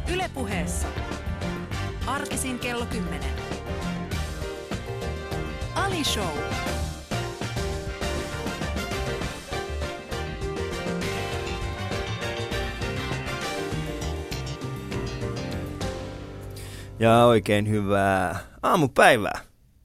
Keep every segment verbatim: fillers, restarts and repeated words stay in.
Yle Puheessa. Arkisin kello kymmenen. Ali Show. Ja oikein hyvää aamupäivää,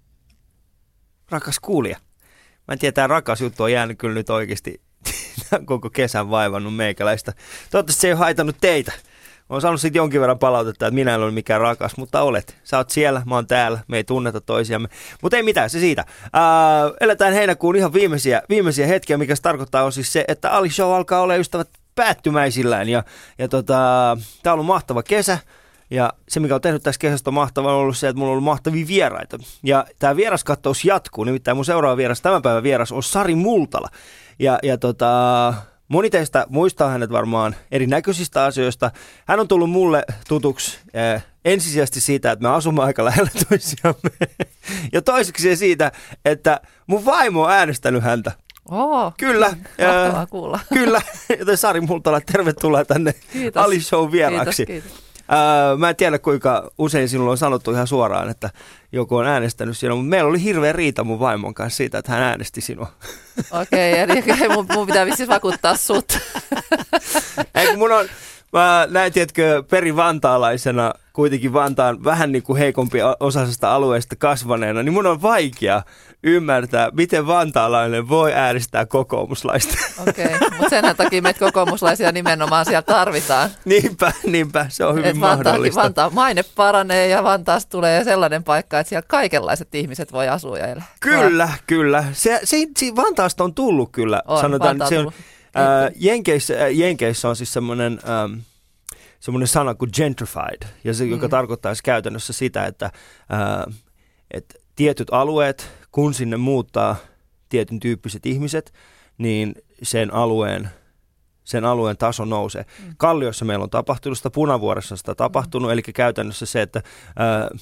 rakas kuulija. Mä en tiedä, tämä rakas juttu on jäänyt kyllä nyt oikeasti koko kesän vaivannut meikäläistä. Toivottavasti se ei ole haitannut teitä. Mä oon saanut siitä jonkin verran palautetta, että minä en ole mikään rakas, mutta olet. Sä oot siellä, mä oon täällä, me ei tunneta toisiamme. Mutta ei mitään, se siitä. Ää, eletään heinäkuun ihan viimeisiä, viimeisiä hetkiä, mikä se tarkoittaa on siis se, että Ali Show alkaa olla ystävät päättymäisillään. Ja, ja tota, tää on ollut mahtava kesä. Ja se, mikä on tehnyt tässä kesästä mahtavaa, on ollut se, että mulla on ollut mahtavia vieraita. Ja tämä vieraskattaus jatkuu. Nimittäin mun seuraava vieras, tämän päivän vieras, on Sari Multala. Ja, ja tota, moni teistä muistaa hänet varmaan erinäköisistä asioista. Hän on tullut mulle tutuksi eh, ensisijaisesti siitä, että me asumme aika lähellä toisiamme. Ja toiseksi siitä, että mun vaimo on äänestänyt häntä. Oo, kyllä. Mahtavaa kuulla. Kyllä. Joten Sari Multala, tervetuloa tänne Kiitos. Ali Show vieraaksi. Kiitos, kiitos. Öö, mä en tiedä, kuinka usein sinulla on sanottu ihan suoraan, että joku on äänestänyt sinua, mutta meillä oli hirveä riita mun vaimon kanssa siitä, että hän äänesti sinua. Okei, okay, eli mun, mun pitää vissiin vakuuttaa sut. Eikö mun on, mä näin, tiedätkö, perivantaalaisena, kuitenkin Vantaan vähän niin kuin heikompi osaisesta alueesta kasvaneena, niin mun on vaikea ymmärtää, miten vantaalainen voi äänestää kokoomuslaista. Okei, okay, mutta sen takia meitä kokoomuslaisia nimenomaan siellä tarvitaan. Niinpä, niinpä, se on hyvin Et mahdollista. Vantaan maine paranee ja Vantaasta tulee sellainen paikka, että siellä kaikenlaiset ihmiset voi asua ja elää. Kyllä, no. kyllä. Se, se, se Vantaasta on tullut kyllä, on, sanotaan. Se on, ää, Jenkeissä, Jenkeissä on siis semmoinen... Ähm, semmoinen sana kuin gentrified, ja se, joka mm. tarkoittaa käytännössä sitä, että, ää, että tietyt alueet, kun sinne muuttaa tietyn tyyppiset ihmiset, niin sen alueen, sen alueen taso nousee. Mm. Kalliossa meillä on tapahtunut sitä, Punavuoressa sitä tapahtunut, mm. eli käytännössä se, että ää,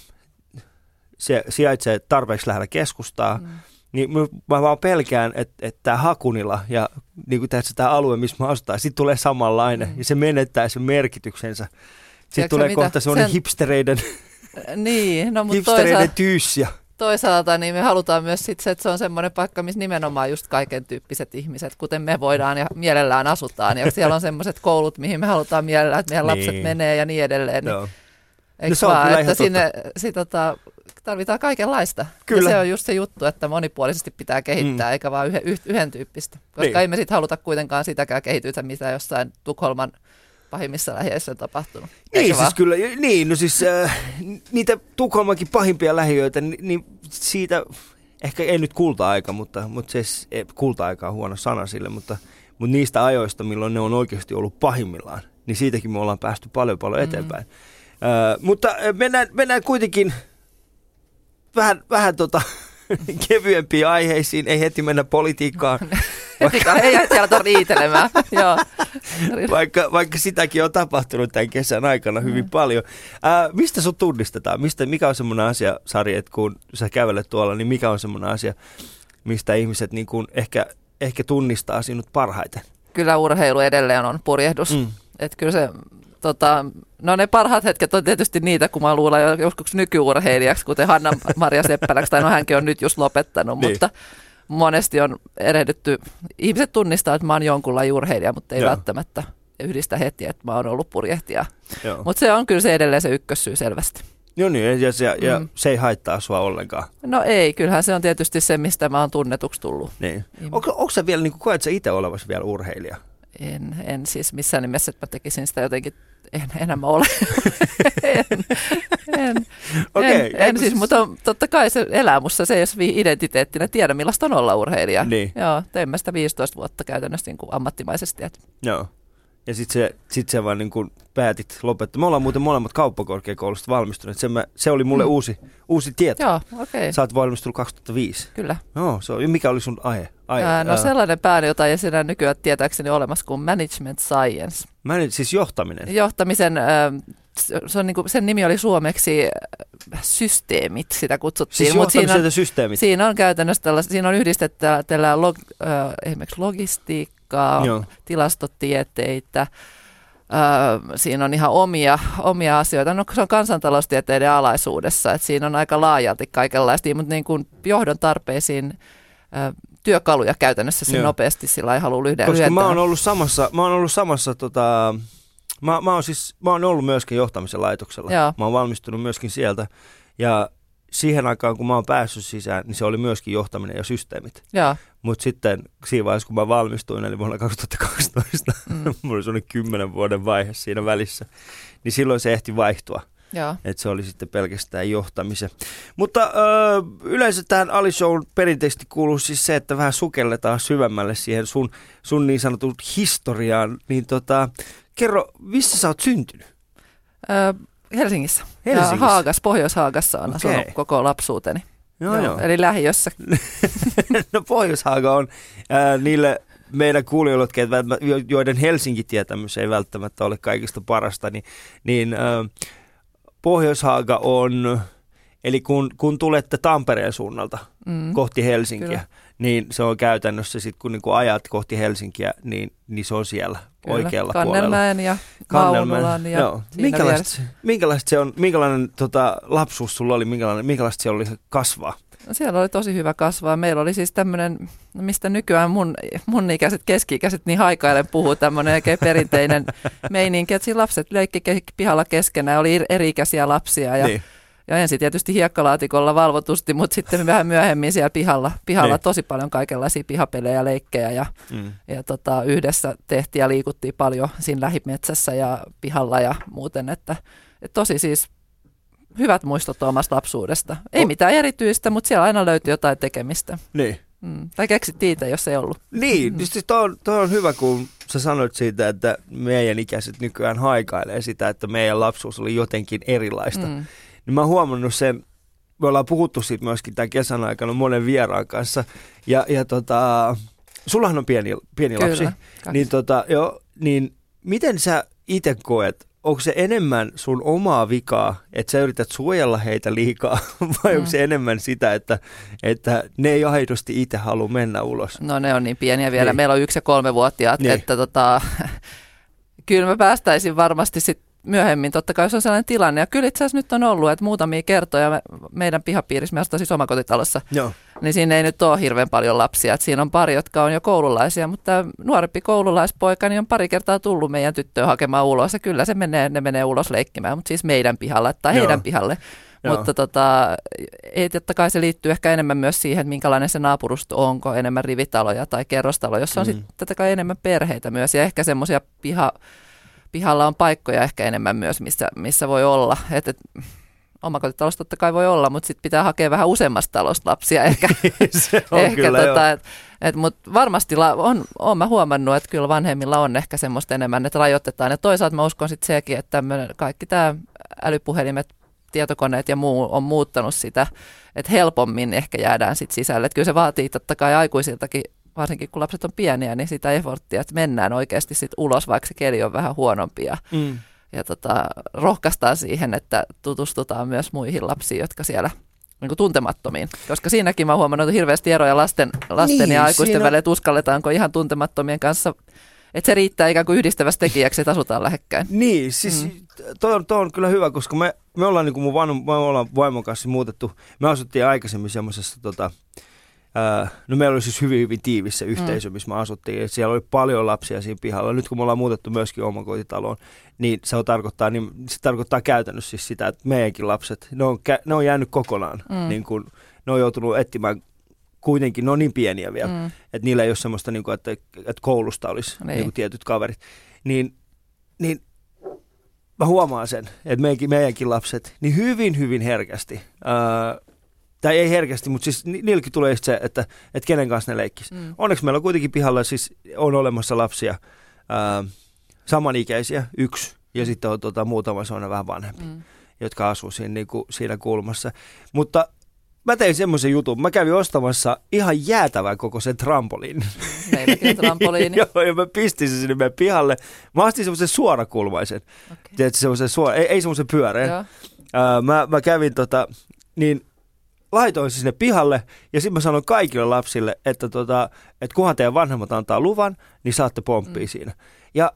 se sijaitsee tarpeeksi lähellä keskustaa, mm. niin mä vaan pelkään, että, että tämä Hakunila ja niin kuin tämä alue, missä mä asutaan, sitten tulee samanlainen mm. ja se menettää sen merkityksensä. Sitten Tiedätkö tulee kohta semmoinen sen... hipstereiden, niin, no, hipstereiden toisaalta, tyyssiä. Toisaalta niin me halutaan myös sit se, että se on semmoinen paikka, missä nimenomaan just kaiken tyyppiset ihmiset, kuten me voidaan ja mielellään asutaan. Ja siellä on semmoiset koulut, mihin me halutaan mielellään, että meidän niin. lapset menee ja niin edelleen. Niin, no. eikö no, vaan, että sinne sit, tota, tarvitaan kaikenlaista. Kyllä. Ja se on just se juttu, että monipuolisesti pitää kehittää, mm. eikä vaan yhden, yhden tyyppistä. Koska niin. ei me sitten haluta kuitenkaan sitäkään kehitystä, mitä jossain Tukholman pahimmissa lähiöissä on tapahtunut. Niin, siis kyllä, niin, no siis äh, niitä Tukholmankin pahimpia lähiöitä, niin, niin siitä, ehkä ei nyt kulta-aika, mutta, mutta se kulta-aika on huono sana sille, mutta, mutta niistä ajoista, milloin ne on oikeasti ollut pahimmillaan, niin siitäkin me ollaan päästy paljon paljon eteenpäin. Mm. Äh, mutta mennään, mennään kuitenkin vähän, vähän tota, kevyempiin aiheisiin, ei heti mennä politiikkaan. Vaikka, ei siellä riitelemään. Joo. Vaikka, vaikka sitäkin on tapahtunut tämän kesän aikana hyvin mm. paljon. Ää, mistä sut tunnistetaan? Mistä, mikä on semmoinen asia, Sari, että kun sä kävelet tuolla, niin mikä on semmoinen asia, mistä ihmiset niin kun ehkä, ehkä tunnistaa sinut parhaiten? Kyllä urheilu edelleen on purjehdus. Mm. Että kyllä se... Tota, no ne parhaat hetket on tietysti niitä, kun mä luulen joskus nykyurheilijaksi, kuten Hanna-Maria Seppäläksi, tai no hänkin on nyt just lopettanut, niin. Mutta monesti on erehdytty, ihmiset tunnistaa, että mä oon jonkun lajin urheilija, mutta ei Joo. välttämättä yhdistä heti, että mä oon ollut purjehtija. Mutta se on kyllä se edelleen se ykkössyy selvästi. Joo niin, ja, ja, ja mm. se ei haittaa sua ollenkaan. No ei, kyllähän se on tietysti se, mistä mä oon tunnetuksi tullut. Niin. Onko, onko sä vielä, niin kuin, koet sä itse olevasi vielä urheilija? En, en siis missään nimessä, että mä tekisin sitä jotenkin, en, enhän mä ole. en, en, okay, en, en siis, mutta on, totta kai se elää musta, se ei jos identiteettinä tiedä, millaista on olla urheilija. Niin. Joo, tein mä sitä viisitoista vuotta käytännössä niin kuin ammattimaisesti. Että. Joo, ja sitten se, sit se vaan niin kuin päätit lopettaa. Me ollaan muuten molemmat kauppakorkeakoulusta valmistuneet, se, mä, se oli mulle mm. uusi, uusi tieto. Joo, okei. Okay. Sä oot valmistunut kaksituhattaviisi. Kyllä. Joo, se on, mikä oli sun aihe? aihe ää, no ää. sellainen pääni, jota ei siinä nykyään tietääkseni olemassa kuin management science. Manage, siis johtaminen? Johtamisen, äh, se on niin kuin, sen nimi oli suomeksi systeemit, sitä kutsuttiin. Siis johtamisen ja systeemit? Siinä on käytännössä tällaista, siinä on yhdistetty tällä log, äh, esimerkiksi logistiikkaa, Joo. tilastotieteitä, Öö, siinä on ihan omia, omia asioita. No se on kansantaloustieteiden alaisuudessa, että siinä on aika laajalti kaikenlaista, mutta niin kuin johdon tarpeisiin ö, työkaluja käytännössä se nopeasti sillä ei halua lyhdentää. Koska mä oon ollut samassa, mä oon ollut samassa tota, mä, mä, oon siis, mä oon ollut myöskin johtamisen laitoksella. Joo. Mä oon valmistunut myöskin sieltä ja siihen aikaan, kun mä oon päässyt sisään, niin se oli myöskin johtaminen ja systeemit. Mutta sitten siinä vaiheessa, kun mä valmistuin, eli vuonna kaksituhattakaksitoista, mm. mulla oli sellainen kymmenen vuoden vaihe siinä välissä, niin silloin se ehti vaihtua. Että se oli sitten pelkästään johtamisen. Mutta ö, yleensä tähän Ali-shown perinteisesti kuuluu siis se, että vähän sukelletaan syvemmälle siihen sun, sun niin sanotun historiaan. Niin tota, kerro, missä sä oot syntynyt? Ö, Helsingissä. Helsingissä. Ja Haagas, Pohjois-Haagassa on okay. asunut koko lapsuuteni. Joo, joo, joo. Eli lähiössä. No Pohjois-Haaga on äh, niille meidän kuulijoille, joiden Helsinki-tietämys ei välttämättä ole kaikista parasta, niin, niin äh, Pohjois-Haaga on, eli kun, kun tulette Tampereen suunnalta mm. kohti Helsinkiä, kyllä. niin se on käytännössä sitten kun niinku ajat kohti Helsinkiä, niin, niin se on siellä kyllä. oikealla Kannelmäen puolella. Ja Maunulan ja joo. Minkälaista, minkälaista se on, minkälainen tota, lapsuus sulla oli, minkälainen, minkälaista se oli kasvaa? No siellä oli tosi hyvä kasvaa. Meillä oli siis tämmöinen, mistä nykyään mun, mun ikäiset, keski-ikäiset niin haikailen puhuu, tämmöinen oikein perinteinen meininki, että siinä lapset leikki pihalla keskenään, oli eri-ikäisiä lapsia ja, niin. ja ensin tietysti hiekkalaatikolla valvotusti, mutta sitten vähän myöhemmin siellä pihalla, pihalla niin. tosi paljon kaikenlaisia pihapelejä, leikkejä ja, mm. ja tota, yhdessä tehtiin ja liikuttiin paljon siinä lähimetsässä ja pihalla ja muuten, että, että tosi siis hyvät muistot omasta lapsuudesta. Ei oh. mitään erityistä, mutta siellä aina löytyi jotain tekemistä. Niin. Mm. Tai keksit itse, jos ei ollut. Niin, mm. siis toi on, toi on hyvä, kun sä sanoit siitä, että meidän ikäiset nykyään haikailee sitä, että meidän lapsuus oli jotenkin erilaista. Mm. Niin mä oon huomannut sen, me ollaan puhuttu siitä myöskin tämän kesän aikana monen vieraan kanssa. Ja, ja tota, sullahan on pieni, pieni Kyllä, lapsi. Niin, tota, jo, niin miten sä itse koet? Onko se enemmän sun omaa vikaa, että sä yrität suojella heitä liikaa, vai mm. onko se enemmän sitä, että, että ne ei aidosti itse halua mennä ulos? No ne on niin pieniä vielä. Niin. Meillä on yksi- ja kolmevuotiaat, niin. että tota, kyllä mä päästäisin varmasti sit myöhemmin, totta kai jos on sellainen tilanne. Ja kyllä itse asiassa nyt on ollut, että muutamia kertoja me, meidän pihapiirissä, me asutaan siis omakotitalossa, Joo. niin siinä ei nyt ole hirveän paljon lapsia. Et siinä on pari, jotka on jo koululaisia, mutta nuorempi koululaispoika niin on pari kertaa tullut meidän tyttöä hakemaan ulos. Ja kyllä se menee, ne menee ulos leikkimään, mutta siis meidän pihalle tai Joo. heidän pihalle. Joo. Mutta tota, ei, totta kai se liittyy ehkä enemmän myös siihen, että minkälainen se naapurusto on, onko enemmän rivitaloja tai kerrostaloja, jossa on mm. sitten totta kai enemmän perheitä myös ja ehkä semmoisia piha... Pihalla on paikkoja ehkä enemmän myös, missä, missä voi olla. Et, et, omakotitalossa totta kai voi olla, mutta sitten pitää hakea vähän useammasta talosta lapsia ehkä. Se on ehkä kyllä, tota, et, et, mutta varmasti la, on, on mä huomannut, että kyllä vanhemmilla on ehkä semmoista enemmän, että rajoitetaan. Ja toisaalta mä uskon sitten sekin, että kaikki tämä älypuhelimet, tietokoneet ja muu on muuttanut sitä, että helpommin ehkä jäädään sitten sisälle. Et kyllä se vaatii totta kai aikuisiltakin, varsinkin kun lapset on pieniä, niin sitä efforttia, että mennään oikeasti sit ulos, vaikka se keli on vähän huonompi. Ja, mm. ja tota, rohkaistaan siihen, että tutustutaan myös muihin lapsiin, jotka siellä niin kuin tuntemattomiin. Koska siinäkin mä oon huomannut hirveästi eroja lasten, lasten niin, ja aikuisten siinä... välillä, että uskalletaanko ihan tuntemattomien kanssa. Että se riittää ikään kuin yhdistävässä tekijäksi, että asutaan lähekkäin. Niin, siis mm. toi, on, toi on kyllä hyvä, koska me, me ollaan niin kuin mun vaimo, me ollaan vaimon kanssa muutettu. Me asuttiin aikaisemmin semmoisessa... Tota, Uh, no meillä oli siis hyvin, hyvin tiivis se yhteisö, missä me asuttiin. Et siellä oli paljon lapsia siinä pihalla. Nyt kun me ollaan muutettu myöskin omakotitaloon, niin se, on tarkoittaa, niin se tarkoittaa käytännössä siis sitä, että meidänkin lapset, ne on, ne on jäänyt kokonaan. Mm. Niin kun, ne on joutunut etsimään kuitenkin, ne on niin pieniä vielä, mm. että niillä ei ole semmoista, niin kuin, että, että koulusta olisi niin. Niin kuin tietyt kaverit. Niin, niin mä huomaan sen, että meidänkin, meidänkin lapset, niin hyvin, hyvin herkästi... Uh, Tai ei herkästi, mutta siis niilläkin tulee se, että, että kenen kanssa ne leikkisi. Mm. Onneksi meillä on kuitenkin pihalla siis on olemassa lapsia, ää, samanikäisiä, yksi, ja sitten on tota, muutama sellainen vähän vanhempi, mm. jotka asuu siinä, niin kuin, siinä kulmassa. Mutta mä tein semmoisen jutun, mä kävin ostamassa ihan jäätävän koko sen trampoliin. Meilläkin trampoliini. Joo, ja mä pistin sen sinne meidän pihalle. Mä astin semmoisen suorakulmaisen, okay. semmoisen suora, ei, ei semmoisen pyöreän. Ää, mä, mä kävin tota, niin... Laitoin sinne pihalle ja sitten mä sanoin kaikille lapsille, että, tota, että kunhan teidän vanhemmat antaa luvan, niin saatte pomppia mm. siinä. Ja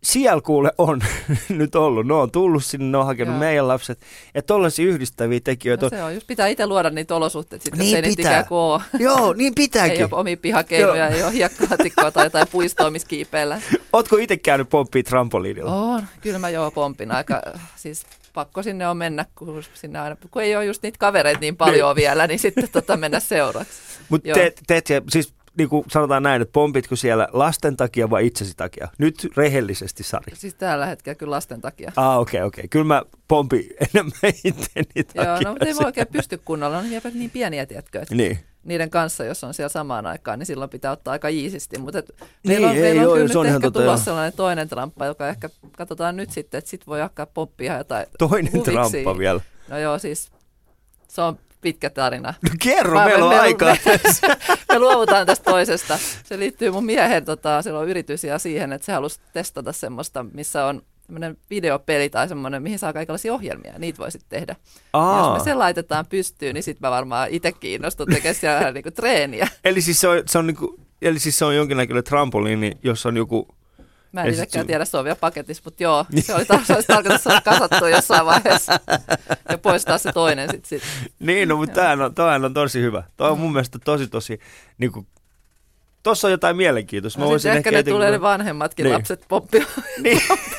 siellä kuule on nyt ollut. Ne on tullut sinne, ne on hakenut Joo. meidän lapset. Ja tollaisia yhdistäviä tekijöitä No on. se on, just pitää itse luoda niitä olosuhteita, sit, Niin jos ei niitä pitää. ikään kuin ole. Joo, niin pitääkin. Ei ole omia pihakeinoja, ei ole hiekkaatikkoa tai jotain puistoa, missä kiipeillä. Ootko itse käynyt pomppia trampoliinilla? On, kyllä mä joo pompin aika, siis pakko sinne on mennä, kun, sinne aina, kun ei ole just niitä kavereita niin paljon vielä, niin sitten tota mennä seuraksi. Mutta teet, teet siellä, siis niin kuin sanotaan näin, että pompitko siellä lasten takia vai itsesi takia? Nyt rehellisesti, Sari. Siis tällä hetkellä kyllä lasten takia. Ah, okei, okay, okei. Okay. Kyllä mä pompin enemmän itteni takia. Joo, no mutta ei voi oikein pysty kunnolla, on vielä niin pieniä, tiedätkö, että niin. niiden kanssa, jos on siellä samaan aikaan, niin silloin pitää ottaa aika iisisti. Mutta Niin, meillä on, ei, meillä on joo, kyllä se on nyt ihan ehkä tota, tulossa joo. sellainen toinen tramppa, joka ehkä katsotaan nyt sitten, että sit voi alkaa pomppia jotain Toinen huviksi. tramppa vielä. No joo, siis se on pitkä tarina. No kerro, Mä- meillä on me, aikaa. Me, me luovutaan tästä toisesta. Se liittyy mun miehen, tota, sillä on yritys ja siihen, että se halusi testata semmoista, missä on semmoinen videopeli tai semmoinen, mihin saa kaikenlaisia ohjelmia. Niitä voi sitten tehdä. Ja jos me se laitetaan pystyyn, niin sitten mä varmaan itse kiinnostun tekemään siellä niinku treeniä. Eli siis se on, se on, niinku, eli siis se on jonkinnäköinen trampoliini, jossa on joku... Mä en Ja itsekään sit- tiedä, se on vielä paketissa, mutta joo, se, oli tar- se olisi tarkoitus saada kasattua jossain vaiheessa ja poistaa se toinen sitten. Sit. Niin, no, mutta tämähän on, tämähän on tosi hyvä. Tuo on mun mielestä tosi, tosi... Niinku, tuossa on jotain mielenkiintoista. No, sitten ehkä ne heti, tulee kun- ne vanhemmatkin Niin. lapset poppia. Niin.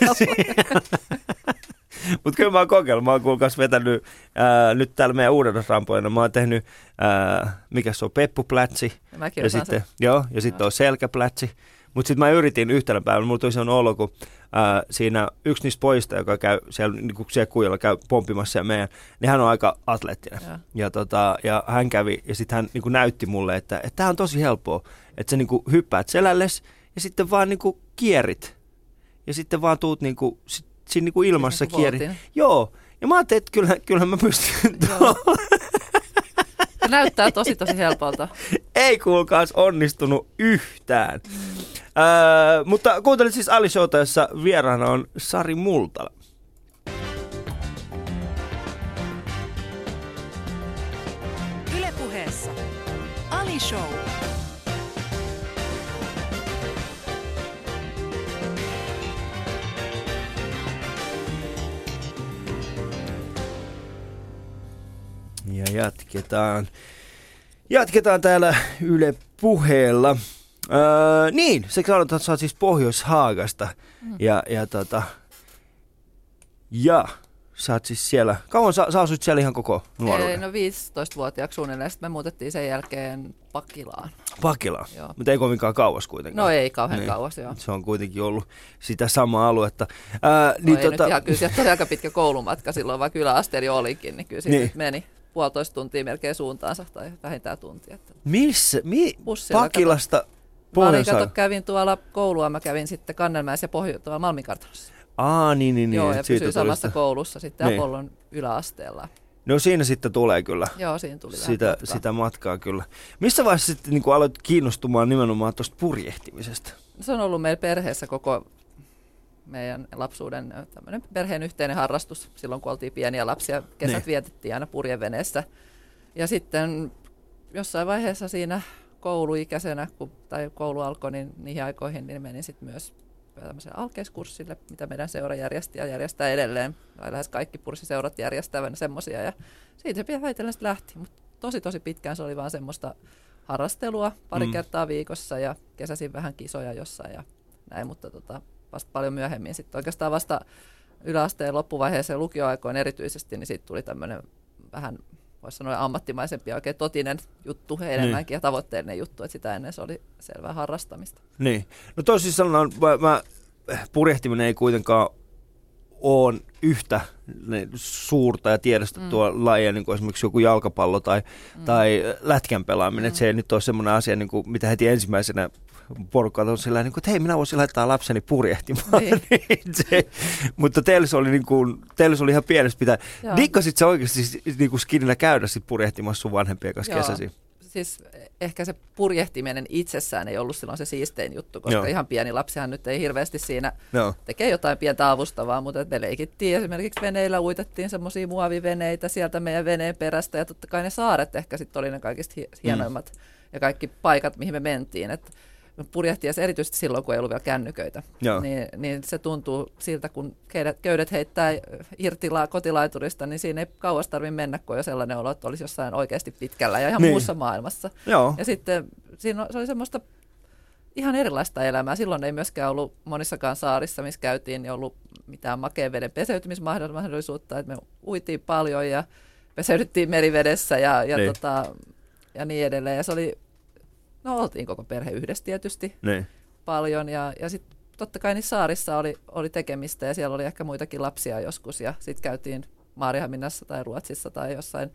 Mutta kyllä mä oon kokeillut. Mä oon kuulkaas vetänyt ää, nyt täällä meidän uudella rampoina. Mä oon tehnyt, ää, mikä se on, peppuplätsi. Ja mäkin Ja osaan sitten, sen. joo, ja sitten on selkäplätsi. Mutta sitten mä yritin yhtenä päivänä, mulla tuli sellainen olo, kun ää, siinä yksi niistä pojista, joka käy siellä, niin kun siellä kujalla käy pomppimassa ja meidän, niin hän on aika atleettinen. Joo. Ja, tota, ja hän kävi, ja sitten hän niin kun näytti mulle, että tämä on tosi helppoa, että sä niin kun hyppäät selälles ja sitten vaan niin kun kierit. Ja sitten vaan tuut niin kun, sit, siinä niin kun ilmassa Siis niin kuin kierit. voltin. Joo, ja mä ajattelin, että kyllähän, kyllähän mä pystyn Joo. Se näyttää tosi tosi helpolta. Ei kuulkaas onnistunut yhtään. Öö, mutta kuuntelit siis Ali Showta, jossa vieraana on Sari Multala. Yle Puheessa Ali Show. Ja jatketaan. Jatketaan täällä Yle Puheella. Öö, niin, se sanotaan, että sä oot siis Pohjois-Haagasta. Mm. Ja, ja tota... Ja sä oot siis siellä... Kauan sä, sä asut siellä ihan koko nuoruuden? Ei, no viisitoistavuotiaaksi suunnilleen. Sitten me muutettiin sen jälkeen Pakilaan. Pakilaan. Joo. Mutta ei kovinkaan kauas kuitenkaan. No ei kauhean Niin. kauas, joo. Se on kuitenkin ollut sitä samaa aluetta. Ää, No niin ei nyt ihan, kyllä sieltä oli aika pitkä koulumatka silloin, vaikka yläasteella jo olikin, niin kyllä siitä Niin. nyt meni puolitoista tuntia melkein suuntaansa tai vähintään tuntia. Että Missä? Mi- Bussilla, Pakilasta mä olin, pohjois kato, kävin tuolla koulua, mä kävin sitten Kannelmäessä ja Pohjo- tuolla Malminkartanossa. Aa, niin, niin, niin. Joo, että ja siitä pysyin tuli samassa sitä- koulussa sitten Niin. Apollon yläasteella. No siinä sitten tulee kyllä. Joo, siinä tuli vähän Sitä, matkaa. sitä matkaa kyllä. Missä vaiheessa sitten niin kuin aloit kiinnostumaan nimenomaan tuosta purjehtimisesta? Se on ollut meillä perheessä koko meidän lapsuuden ö, tämmöinen perheen yhteinen harrastus. Silloin kun oltiin pieniä lapsia, kesät Niin. vietettiin aina purjeveneessä. Ja sitten jossain vaiheessa siinä kouluikäisenä, kun, tai koulu alkoi, niin niihin aikoihin niin menin sitten myös tämmöiselle alkeiskurssille, mitä meidän seura järjesti ja järjestää edelleen. Tai lähes kaikki purssiseurat järjestävän semmoisia. Ja siitä se vähitellen sitten lähti. Mutta tosi tosi pitkään se oli vaan semmoista harrastelua pari Mm. kertaa viikossa ja kesäsin vähän kisoja jossain ja näin, mutta tota, vasta paljon myöhemmin sitten oikeastaan vasta yläasteen loppuvaiheessa ja lukioaikoin erityisesti, niin siitä tuli tämmöinen vähän, voisi sanoa ammattimaisempi ja oikein totinen juttu enemmänkin ja tavoitteellinen juttu, että sitä ennen se oli selvää harrastamista. Niin. No toisin sanoen, mä, mä, purjehtiminen ei kuitenkaan ole yhtä ne, suurta ja tiedostettua mm. lajia, niin kuin esimerkiksi joku jalkapallo tai, mm. tai lätkän pelaaminen. Mm. Se ei nyt ole semmoinen asia, niin kuin, mitä heti ensimmäisenä porukka on sillä niin kuin, että hei, minä voisin laittaa lapseni purjehtimaan. Niin. se, mutta teillä se oli, niin kuin, teillä se oli ihan pienestä pitää. Dikkasit sä oikeasti niin kuin skinillä käydä sit purjehtimassa sun vanhempien kanssa Joo. kesäsi? Siis ehkä se purjehtiminen itsessään ei ollut silloin se siistein juttu, koska Joo. ihan pieni lapsihan nyt ei hirveästi siinä Joo. tekee jotain pientä avustavaa, mutta me leikittiin esimerkiksi veneillä, uitettiin semmoisia muoviveneitä sieltä meidän veneen perästä ja totta kai ne saaret ehkä sitten oli ne kaikista hi- hienoimmat mm. ja kaikki paikat, mihin me mentiin. Et purjehtia erityisesti silloin, kun ei ollut vielä kännyköitä. Niin, niin se tuntuu siltä, kun köydet heittää irti kotilaiturista, niin siinä ei kauas tarvitse mennä, kun jo sellainen olo, että olisi jossain oikeasti pitkällä ja ihan niin. muussa maailmassa. Joo. Ja sitten siinä se oli semmoista ihan erilaista elämää. Silloin ei myöskään ollut monissakaan saarissa, missä käytiin, niin ollut mitään makeen veden peseytymismahdollisuutta, että me uitiin paljon ja peseydyttiin merivedessä ja, ja, niin. tota, ja niin edelleen. Ja se oli, no oltiin koko perhe yhdessä tietysti niin. paljon ja, ja sitten totta kai niissä saarissa oli, oli tekemistä ja siellä oli ehkä muitakin lapsia joskus ja sitten käytiin Maarianhaminassa tai Ruotsissa tai jossain.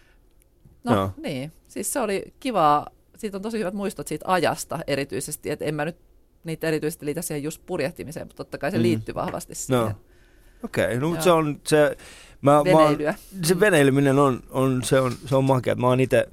No, no niin, siis se oli kivaa. Siitä on tosi hyvät muistot siitä ajasta erityisesti, että en mä nyt niitä erityisesti liitä siihen just purjehtimiseen, mutta totta kai se mm. liittyy vahvasti siihen. No. Okei, okay, no mutta se on se... Mä, Veneilyä. Mä, se veneilyminen on, on, se on, se on makea. Mä oon ite,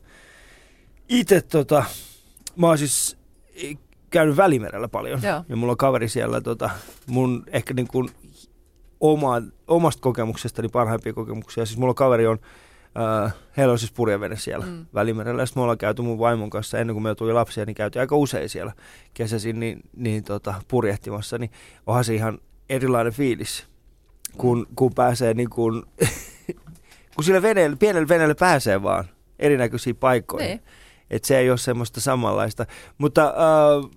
ite tota, mä oon siis käynyt Välimerellä paljon. Joo. Ja mulla on kaveri siellä, tota, mun ehkä niin kuin oma, omasta kokemuksestani parhaimpia kokemuksia. Siis mulla kaveri on, äh, heillä on siis purjevene siellä mm. Välimerellä. Ja sitten me ollaan käyty mun vaimon kanssa, ennen kuin me tuli lapsia, niin käytiin aika usein siellä kesäisin niin, niin tota, purjehtimassa. Niin onhan se ihan erilainen fiilis. Kun, kun pääsee niin kuin, kun sillä veneellä, pienellä veneellä pääsee vaan erinäköisiin paikkoihin. Että se ei ole semmoista samanlaista. Mutta äh,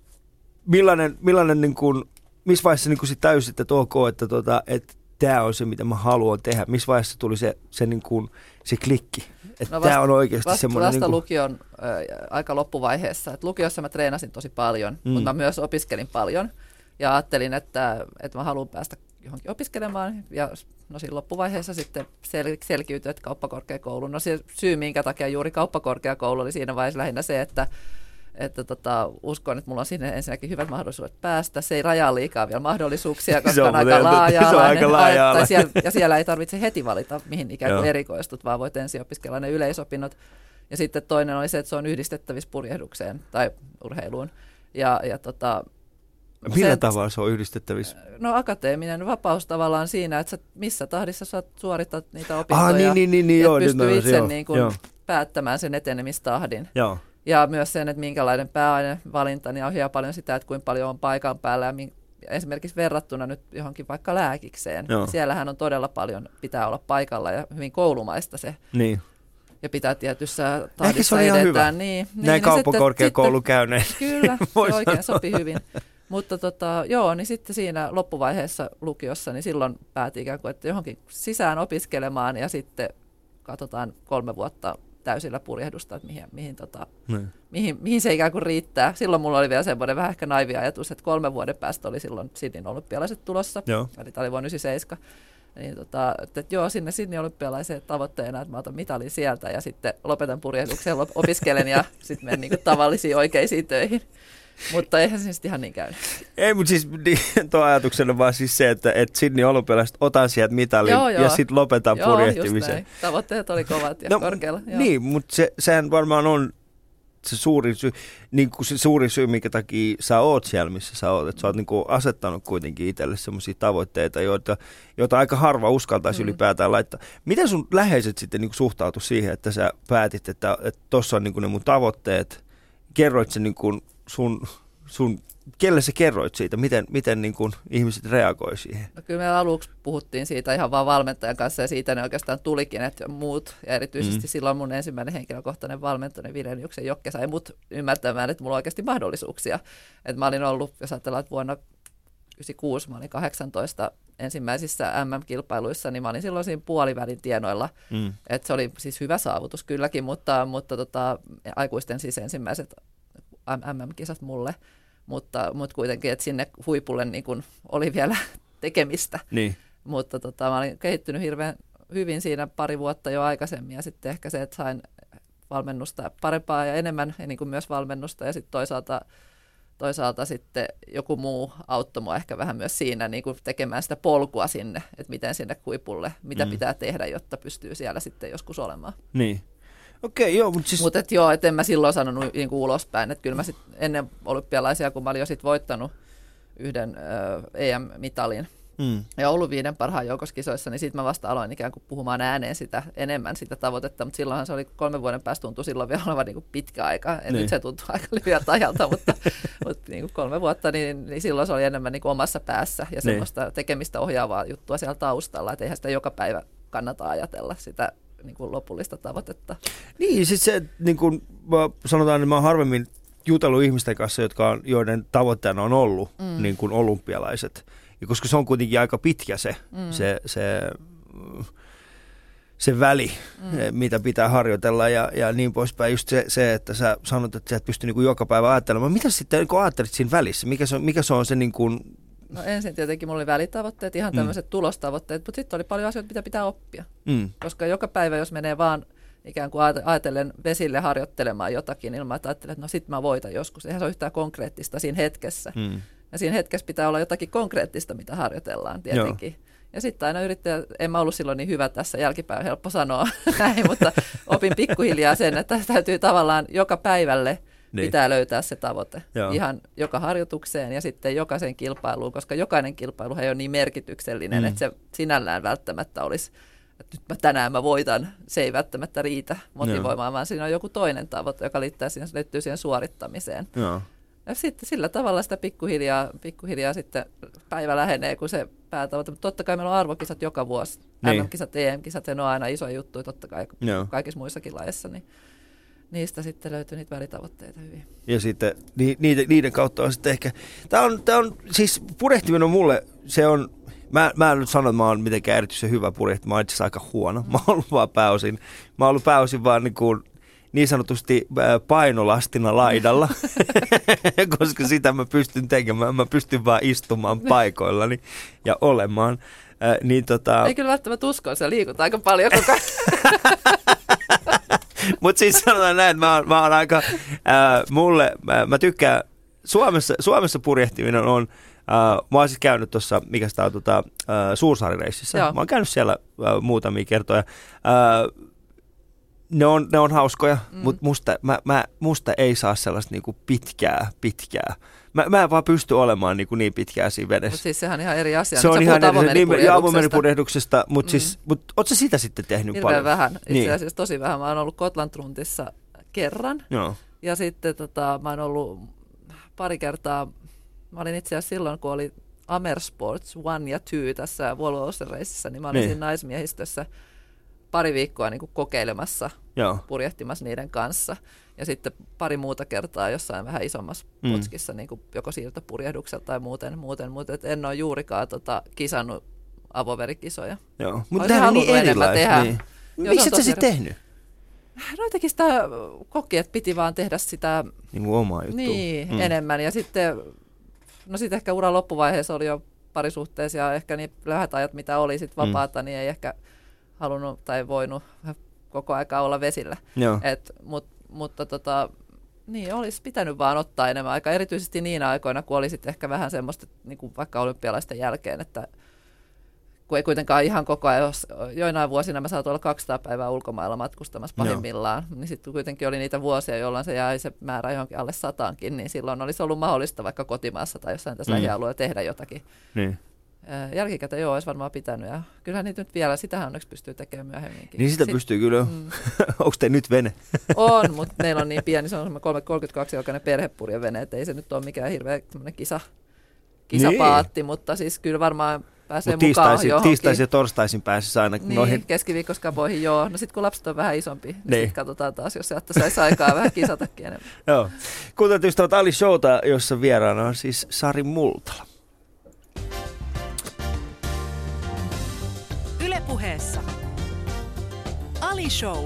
millainen, millainen niin kuin, missä vaiheessa niin kuin sit täysit, että ok, että tota, et tämä on se, mitä mä haluan tehdä. Missä vaiheessa tuli se, se, niin kuin, se klikki? Että no tämä on oikeasti vasta, semmoinen... Vasta niin kuin... lukion äh, aika loppuvaiheessa. Et lukiossa mä treenasin tosi paljon, mm. mutta mä myös opiskelin paljon. Ja ajattelin, että, että mä haluan päästä johonkin opiskelemaan, ja no siinä loppuvaiheessa sitten sel- selkiytyi, että kauppakorkeakoulu. No se syy, minkä takia juuri kauppakorkeakoulu oli siinä vaiheessa lähinnä se, että, että tota, uskon, että mulla on sinne ensinnäkin hyvät mahdollisuudet päästä. Se ei rajaa liikaa vielä mahdollisuuksia, koska on, on aika laaja-alainen. Laaja siellä, ja siellä ei tarvitse heti valita, mihin ikään kuin erikoistut, vaan voit ensin opiskella ne yleisopinnot. Ja sitten toinen oli se, että se on yhdistettävissä purjehdukseen tai urheiluun. Ja, ja tota, millä sen, tavalla se on yhdistettävissä? No akateeminen vapaus tavallaan siinä, että sä missä tahdissa sä suoritat niitä opintoja ah, niin, niin, niin, niin, ja joo, pystyy itse joo, niin kuin joo. päättämään sen etenemistahdin. Joo. Ja myös sen, että minkälainen pääainevalinta, niin ohjaa paljon sitä, että kuinka paljon on paikan päällä ja min, esimerkiksi verrattuna nyt johonkin vaikka lääkikseen. Joo. Siellähän on todella paljon, pitää olla paikalla ja hyvin koulumaista se. Niin. Ja pitää tietyssä tahdissa edetään. Niin, niin, näin niin kauppakorkeakoulu käyneen. Kyllä, se oikein sopi hyvin. Mutta tota, joo, niin sitten siinä loppuvaiheessa lukiossa, niin silloin päätin ikään kuin, että johonkin sisään opiskelemaan ja sitten katsotaan kolme vuotta täysillä purjehdusta, että mihin, mihin, tota, mihin, mihin se ikään kuin riittää. Silloin mulla oli vielä semmoinen vähän ehkä naivi ajatus, että kolmen vuoden päästä oli silloin Sydneyn olympialaiset tulossa, joo. Eli tämä oli vuonna yhdeksänkymmentäseitsemän. Niin tota, että joo, sinne Sydneyn olympialaiseen tavoitteena, että mä otan mitalin sieltä ja sitten lopetan purjehduksen, opiskelen ja sitten menen niin kuin tavallisiin oikeisiin töihin. Mutta eihän se sitten ihan niin käynyt. Ei, mutta siis niin, tuo ajatuksena vaan siis se, että, että Sydney olympialaiset otan sieltä mitalin joo, ja sitten lopetan joo, purjehtimisen. Joo, just näin. Tavoitteet oli kovat ja no, korkealla. Joo. Niin, mutta se, sehän varmaan on se suurin syy, niin kuin se suurin syy, minkä takia sä oot siellä, missä sä oot. Että sä oot niin kuin asettanut kuitenkin itselle sellaisia tavoitteita, joita, joita aika harva uskaltaisi mm. ylipäätään laittaa. Miten sun läheiset sitten niin kuin suhtautu siihen, että sä päätit, että tuossa on niin kuin ne mun tavoitteet, kerroit sen niin kuin sun, sun, kelle sä kerroit siitä, miten, miten niin kuin ihmiset reagoi siihen? No kyllä me aluksi puhuttiin siitä ihan vaan valmentajan kanssa ja siitä ne oikeastaan tulikin, että muut ja erityisesti mm. silloin mun ensimmäinen henkilökohtainen valmentajani Viljeliuksen Jokke sai mut ymmärtämään, että mulla on oikeasti mahdollisuuksia. Että mä olin ollut, jos ajatellaan, että vuonna yhdeksänkymmentäkuusi mä olin kahdeksantoista ensimmäisissä M M-kilpailuissa, niin mä olin silloin siinä puolivälin tienoilla. Mm. Että se oli siis hyvä saavutus kylläkin, mutta, mutta tota, aikuisten siis ensimmäiset M M-kisat mulle, mutta, mutta kuitenkin, että sinne huipulle niin kun oli vielä tekemistä. Niin. Mutta tota, mä olin kehittynyt hirveän hyvin siinä pari vuotta jo aikaisemmin ja sitten ehkä se, että sain valmennusta parempaa ja enemmän ja niin kuin myös valmennusta ja sitten toisaalta, toisaalta sitten joku muu auttoi mua ehkä vähän myös siinä niin kuin tekemään sitä polkua sinne, että miten sinne huipulle, mitä mm. pitää tehdä, jotta pystyy siellä sitten joskus olemaan. Niin. Okei, joo, mutta siis... Mutta joo, et en mä silloin sanonut niin kuin ulospäin, että kyllä mä sitten ennen olympialaisia, kun mä olin jo sit voittanut yhden ö, E M-mitalin mm. ja ollut viiden parhaan joukoskisoissa, niin sitten mä vasta aloin ikään kuin puhumaan ääneen sitä enemmän sitä tavoitetta, mutta silloinhan se oli kolmen vuoden päästä tuntui silloin vielä olevan niin kuin pitkä aika, ja niin. Nyt se tuntuu aika lyhyeltä ajalta, mutta, mutta niin kuin kolme vuotta, niin, niin silloin se oli enemmän niin kuin omassa päässä ja semmoista niin. tekemistä ohjaavaa juttua siellä taustalla, että eihän sitä joka päivä kannata ajatella sitä niin kuin lopullista tavoitetta. Niin, siis se, niin kuin sanotaan, että mä oon harvemmin jutellut ihmisten kanssa, jotka on, joiden tavoitteena on ollut mm. niin kuin olympialaiset. Ja koska se on kuitenkin aika pitkä se, mm. se, se, se väli, mm. mitä pitää harjoitella ja, ja niin poispäin. Just se, se, että sä sanot, että sä et pysty niin kuin joka päivä ajattelemaan. Mitä sitten niin ajattelit siinä välissä? Mikä se, mikä se on se niin kuin... No ensin tietenkin mulla oli välitavoitteet, ihan tämmöiset mm. tulostavoitteet, mutta sitten oli paljon asioita, mitä pitää oppia. Mm. Koska joka päivä, jos menee vaan ikään kuin ajatellen vesille harjoittelemaan jotakin ilman, että ajattelen, että no sit mä voitan joskus. Eihän se ole yhtään konkreettista siinä hetkessä. Mm. Ja siinä hetkessä pitää olla jotakin konkreettista, mitä harjoitellaan tietenkin. Joo. Ja sitten aina yrittää, en mä ollut silloin niin hyvä tässä, jälkipäin helppo sanoa näin, mutta opin pikkuhiljaa sen, että täytyy tavallaan joka päivälle niin. pitää löytää se tavoite. Joo. Ihan joka harjoitukseen ja sitten jokaisen kilpailuun, koska jokainen kilpailu ei ole niin merkityksellinen, mm. että se sinällään välttämättä olisi, että nyt mä tänään mä voitan, se ei välttämättä riitä motivoimaan, Joo. vaan siinä on joku toinen tavoite, joka liittyy siihen, liittyy siihen suorittamiseen. Joo. Ja sitten sillä tavalla sitä pikkuhiljaa, pikkuhiljaa sitten päivä lähenee, kun se päätavoite. Mutta totta kai meillä on arvokisat joka vuosi. Niin. M M-kisat, E M-kisat, ne on aina isoja juttuja totta kai Joo. kaikissa muissakin lajeissa. Niin niistä sitten löytyy niitä välitavoitteita hyvin. Ja sitten ni, niiden, niiden kautta on sitten ehkä... Tämä on, tämä on siis purjehtiminen on mulle, se on... Mä, mä en nyt sano, että mä oon mitenkään erityisen hyvä purjehti. Mä oon itse asiassa aika huono. Mä oon ollut vaan pääosin. Mä oon ollut pääosin vaan niin kuin... niin sanotusti painolastina laidalla, koska sitä mä pystyn tekemään. Mä pystyn vaan istumaan paikoillani ja olemaan. Äh, niin tota... Ei kyllä välttämättä uskoa, se liikut aika paljon koko ajan. Mutta siis sanotaan näin, että mä oon, mä oon aika, äh, mulle, mä, mä tykkään, Suomessa, Suomessa purjehtiminen on, äh, mä oon siis käynyt tuossa, mikä sitä on, tota, äh, Suursaarireisissä. Joo. Mä oon käynyt siellä äh, muutamia kertoja. Äh, Ne on, ne on hauskoja, mm. mutta musta, mä, mä, musta ei saa sellaista niinku pitkää, pitkää. Mä, mä en vaan pysty olemaan niinku niin pitkää siinä vedessä. Mutta siis sehän on ihan eri asia. Se on ihan eri avomeripurjehduksesta, mutta mm. siis, mut, ootko sä sitä sitten tehnyt Hirveän paljon? vähän, itse niin. asiassa tosi vähän. Mä oon ollut Gotland-Runtissa kerran Joo. ja sitten tota, mä oon ollut pari kertaa, mä olin itse asiassa silloin, kun oli Amersports One ja Two tässä Volvo-reisissä, niin mä olin niin. siinä naismiehistössä pari viikkoa niin kuin kokeilemassa, Joo. purjehtimassa niiden kanssa. Ja sitten pari muuta kertaa jossain vähän isommassa mm. putskissa, niin kuin joko siirtopurjehduksella tai muuten. muuten, muuten. Et en ole juurikaan tota, kisannut avoverikisoja. Joo, mutta tämä on niin erilaista. Niin. Miksi et sä sitten tehnyt? No jotenkin sitä koki, että piti vaan tehdä sitä niin kuin omaa juttua. Niin, mm. enemmän. Ja sitten, no sitten ehkä uran loppuvaiheessa oli jo parisuhteessa ja ehkä niin lyhyet ajat, mitä oli sit vapaata, mm. niin ei ehkä halunnut tai voinut koko aikaa olla vesillä. Et, mut, mutta tota, niin, olisi pitänyt vaan ottaa enemmän aikaa, erityisesti niinä aikoina, kun oli sitten ehkä vähän semmoista, niin kuin vaikka olympialaisten jälkeen, että kun ei kuitenkaan ihan koko ajan, jos joinain vuosina mä saatoin olla kaksisataa päivää ulkomailla matkustamassa pahimmillaan, Joo. niin sitten kuitenkin oli niitä vuosia, jolloin se jäi se määrä johonkin alle sataankin, niin silloin olisi ollut mahdollista vaikka kotimaassa tai jossain tässä mm. lähialueella tehdä jotakin. Niin. Jälkikäteen joo, olisi varmaan pitänyt. Ja kyllähän niitä nyt vielä, sitähän onneksi pystyy tekemään myöhemminkin. Niin sitä Sit, pystyy kyllä. Mm. Onko te nyt vene? On, mutta meillä on niin pieni, se on kolmekymmentäkaksi-jalkainen perhepurjevene, että ei se nyt ole mikään hirveä kisa, kisapaatti, niin. Mutta siis kyllä varmaan pääsee Mut mukaan johonkin. Tiistaisin ja torstaisin pääsisi aina niin, noihin. keskiviikkoskaboihin joo. No sitten kun lapset on vähän isompi, niin, niin. sitten katsotaan taas, jos sieltä saisi aikaa vähän kisatakin enemmän. Joo. Kuuntelut ystävät Ali Showta, jossa vieraana on siis Sari Multala. Yle Puheessa Ali Show.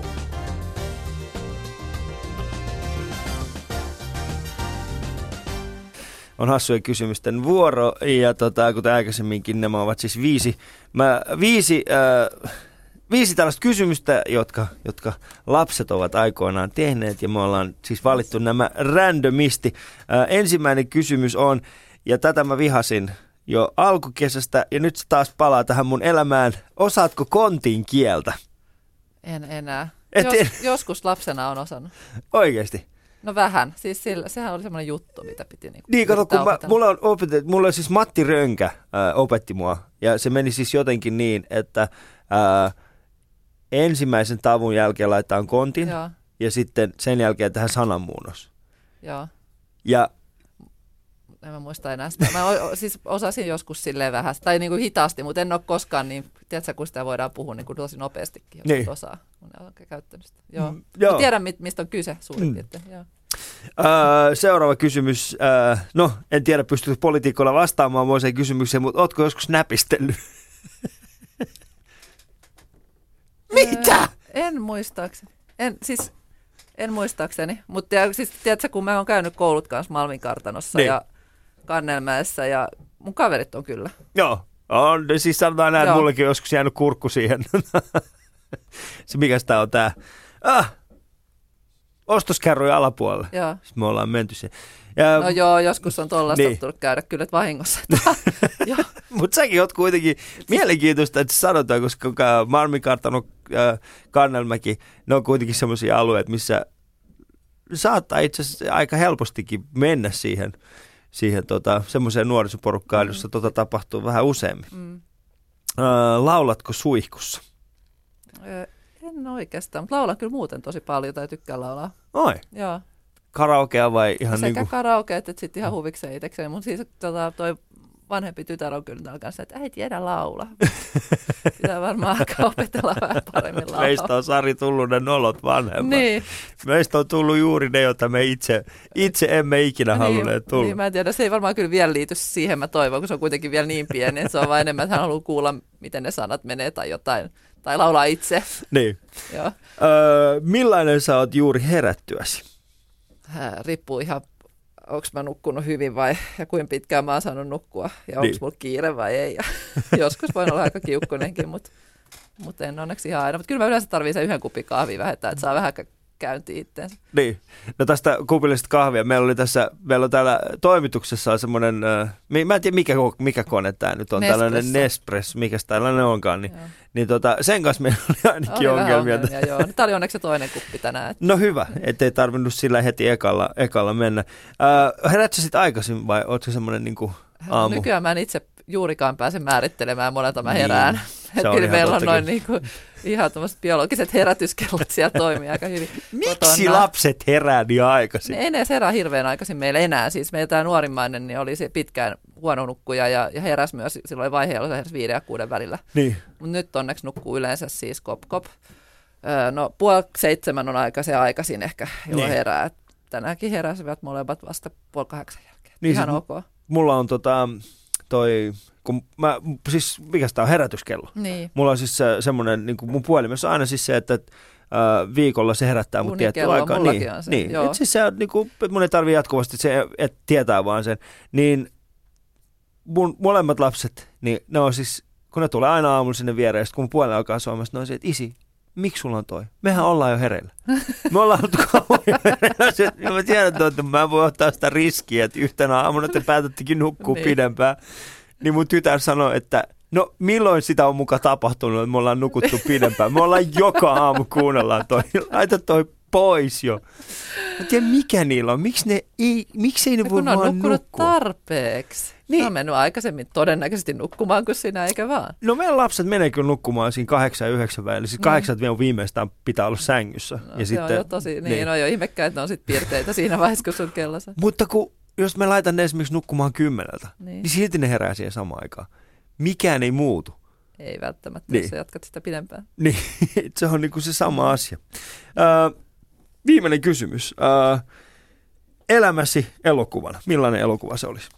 On hassujen kysymysten vuoro, ja tota, kuten aikaisemminkin, nämä ovat siis viisi, mä, viisi, äh, viisi tällaista kysymystä, jotka, jotka lapset ovat aikoinaan tehneet, ja me ollaan siis valittu nämä randomisti. Äh, ensimmäinen kysymys on, ja tätä mä vihasin jo alkukesästä, ja nyt se taas palaa tähän mun elämään. Osaatko kontin kieltä? En enää. Jos, joskus lapsena on osannut. Oikeasti? No vähän. Siis sillä, sehän oli semmoinen juttu, mitä piti niinku Niin, kato, kun mä, mulla on opetettu, mulla on siis Matti Rönkä ää, opetti mua, ja se meni siis jotenkin niin, että ää, ensimmäisen tavun jälkeen laitetaan kontin, Joo. ja sitten sen jälkeen tähän sananmuunnos. Joo. Ja en mä muista enää sitä. Mä o, siis osasin joskus silleen vähän, tai niinku hitaasti, mutta en ole koskaan niin, tiedätkö, kun sitä voidaan puhua niin kuin tosi nopeastikin, jos niin. osaa, kun ne on käyttänyt sitä. Joo. Mm, joo. Mä tiedän, mistä on kyse suurin mm. piirtein. Joo. Öö, seuraava kysymys. Öö, no, en tiedä, pystytkö poliitikolla vastaamaan moiseen kysymykseen, mutta ootko joskus näpistellyt? Mitä? Öö, en muistaakseni. En, siis, en muistaakseni, mutta siis, tiedätkö, kun mä oon käynyt koulut kanssa Malmin kartanossa niin. ja Kannelmäessä ja mun kaverit on kyllä. Joo, on, siis sanotaan näin, että mullekin on joskus jäänyt kurkku siihen. Se mikä sitä on tää? Ah, ostoskärryjen alapuolelle. Joo. Sitten me ollaan menty siihen. Ja, no joo, joskus on tollaista niin. tullut käydä kyllä vahingossa. Mutta säkin oot kuitenkin mielenkiintoista, että sanotaan, koska Malmin kartano, äh, Kannelmäki, ne on kuitenkin semmoisia alueita, missä saattaa itse asiassa aika helpostikin mennä siihen, siihen tota, semmoiseen nuorisoporukkaan, mm. jossa tota tapahtuu vähän useammin. Mm. Äh, laulatko suihkussa? Öö, en oikeastaan, mutta laulan kyllä muuten tosi paljon tai tykkään laulaa. Oi. Joo. Karaokea vai ihan sekä niin kuin? Sekä karaokea, että sitten ihan huvikseen itsekseen. Mun siis tota, toi vanhempi tytär on kyllä kanssa, että äiti edä laula. Pitää varmaan alkaa opetella vähän paremmin laulaa. Meistä on Sari tullut ne nolot vanhemmat. Niin. Meistä on tullut juuri ne, joita me itse, itse emme ikinä niin, halunneet tulla. Niin, mä en tiedä, se ei varmaan kyllä vielä liity siihen, mä toivon, kun se on kuitenkin vielä niin pieni, että se on vain enemmän, että hän haluaa kuulla, miten ne sanat menee tai jotain, tai laulaa itse. Niin. Joo. Öö, millainen sä oot juuri herättyäsi? Hää, riippuu ihan, onko mä nukkunut hyvin vai ja kuinka pitkään mä oon saanut nukkua ja onko niin. mulla kiire vai ei. Ja joskus voin olla aika kiukkunenkin, mutta, mutta en onneksi ihan aina. Mutta kyllä mä yleensä tarvitsen sen yhden kupin kahvia vähentää, että saa vähän käyntiä itteensä. Niin. No tästä kupillisesta kahvia. Meillä oli tässä, meillä on täällä toimituksessa semmoinen, äh, mä en tiedä mikä, mikä kone tämä nyt on, Nespresso. Tällainen Nespresso, mikä tällainen onkaan. Niin, niin tota, sen kanssa meillä oli ainakin oli ongelmia. ongelmia joo. No, tämä oli onneksi se toinen kuppi tänään. Että. No hyvä, ettei tarvinnut sillä heti ekalla, ekalla mennä. Äh, herätkö sitten aikaisin vai ootko semmoinen niin kuin aamu? Nykyään mä en itse juurikaan pääse määrittelemään, monelta mä herään. Niin, kyllä meillä on noin niinku, ihan tuommoiset biologiset herätyskellot siellä toimii aika hyvin. Miksi kotona. Lapset herää niin aikaisin? Ne ei edes herää hirveän aikaisin meillä enää. Siis meillä tämä nuorimmainen niin oli se pitkään huono nukkuja ja, ja heräsi myös silloin vaiheella se heräsi viiden ja kuuden välillä. Niin. Mutta nyt onneksi nukkuu yleensä siis kop kop. Öö, no puoli seitsemän on aika se aikaisin ehkä, jolloin niin. herää. Tänäänkin heräsivät molemmat vasta puoli kahdeksan jälkeen. Niin ihan siis ok. Mulla on tota... toi, kun mä, siis mikä sitä on, herätyskello. Niin. Mulla on siis se, semmoinen, niin kuin mun puhelimessa on aina siis se, että äh, viikolla se herättää mut tiettyä aikaa. Niin, on se. niin. Et siis se on, niin kuin, mun ei tarvitse jatkuvasti se, että tietää vaan sen. Niin mun molemmat lapset, niin ne on siis, kun ne tulee aina aamulla sinne viereen, kun mun puhelin alkaa soimassa, ne on se, että isi, miksi sulla on toi? Mehän ollaan jo hereillä. Me ollaan oltu kauan jo hereillä. Mä tiedän, että mä en voi ottaa sitä riskiä, että yhtenä aamuna te päätättekin nukkua niin. pidempään. Niin mun tytär sanoi, että no milloin sitä on muka tapahtunut, että me ollaan nukuttu pidempään. Me ollaan joka aamu kuunnellaan toi. Laita toi pois jo. Mä tiedän, mikä niillä on. Miksi ne ei, miksi ei ne, ne voi vaan nukkua? Kun on nukkunut tarpeeksi. Niin. Ne on mennyt aikaisemmin todennäköisesti nukkumaan kuin sinä, eikä vaan. No meidän lapset menee kyllä nukkumaan siinä kahdeksan ja yhdeksän välillä. Siis kahdeksan mm. viimeistään pitää olla sängyssä. No, ja se sitten, on jo tosi, niin, niin. No jo ihmekään, että ne on sitten piirteitä siinä vaiheessa, kun sun kellossa. Mutta kun, jos me laitan ne esimerkiksi nukkumaan kymmeneltä, niin. niin silti ne herää siihen samaan aikaan. Mikään ei muutu. Ei välttämättä, niin. jos sä jatkat sitä pidempään. Niin, se on niinku se sama asia. Äh, viimeinen kysymys. Äh, elämäsi elokuvana. Millainen elokuva se olisi?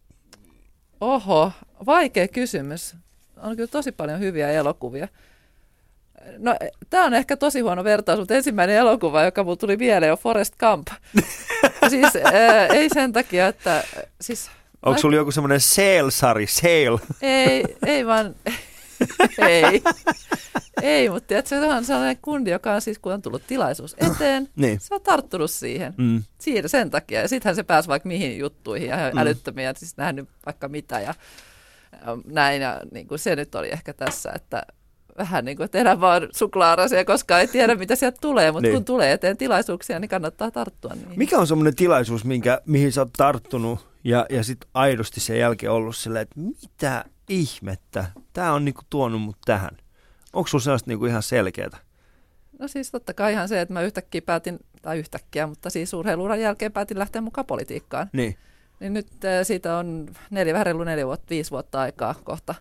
Oho, vaikea kysymys. On kyllä tosi paljon hyviä elokuvia. No, tämä on ehkä tosi huono vertaus, mutta ensimmäinen elokuva, joka mulle tuli mieleen, on Forrest Gump. siis ää, ei sen takia, että... Siis, onko sulla joku semmoinen Sail-sari, Sail? Ei, ei vaan... ei. Ei, mutta tiedätkö, se on sellainen kundi, joka on siis, kun on tullut tilaisuus eteen, niin. se on tarttunut siihen. Mm. Siinä sen takia. Ja sittenhän se pääsi vaikka mihin juttuihin ja mm. älyttömiä, siis nähnyt vaikka mitä ja näin. Ja niin kuin se nyt oli ehkä tässä, että vähän niin kuin tehdään vaan suklaarasia, koska ei tiedä mitä sieltä tulee, mutta niin. kun tulee eteen tilaisuuksia, niin kannattaa tarttua niihin. Mikä on semmoinen tilaisuus, minkä, mihin sä oot tarttunut ja, ja sitten aidosti sen jälkeen ollut silleen, että mitä ihmettä, tää on niinku tuonut mut tähän. Onko sulla sellaista niinku ihan selkeätä? No siis totta kai ihan se, että mä yhtäkkiä päätin, tai yhtäkkiä, mutta siis urheiluuran jälkeen päätin lähteä mukaan politiikkaan. Niin. Niin nyt siitä on neljä, vähän reilu neljä vuotta, viisi vuotta aikaa kohta.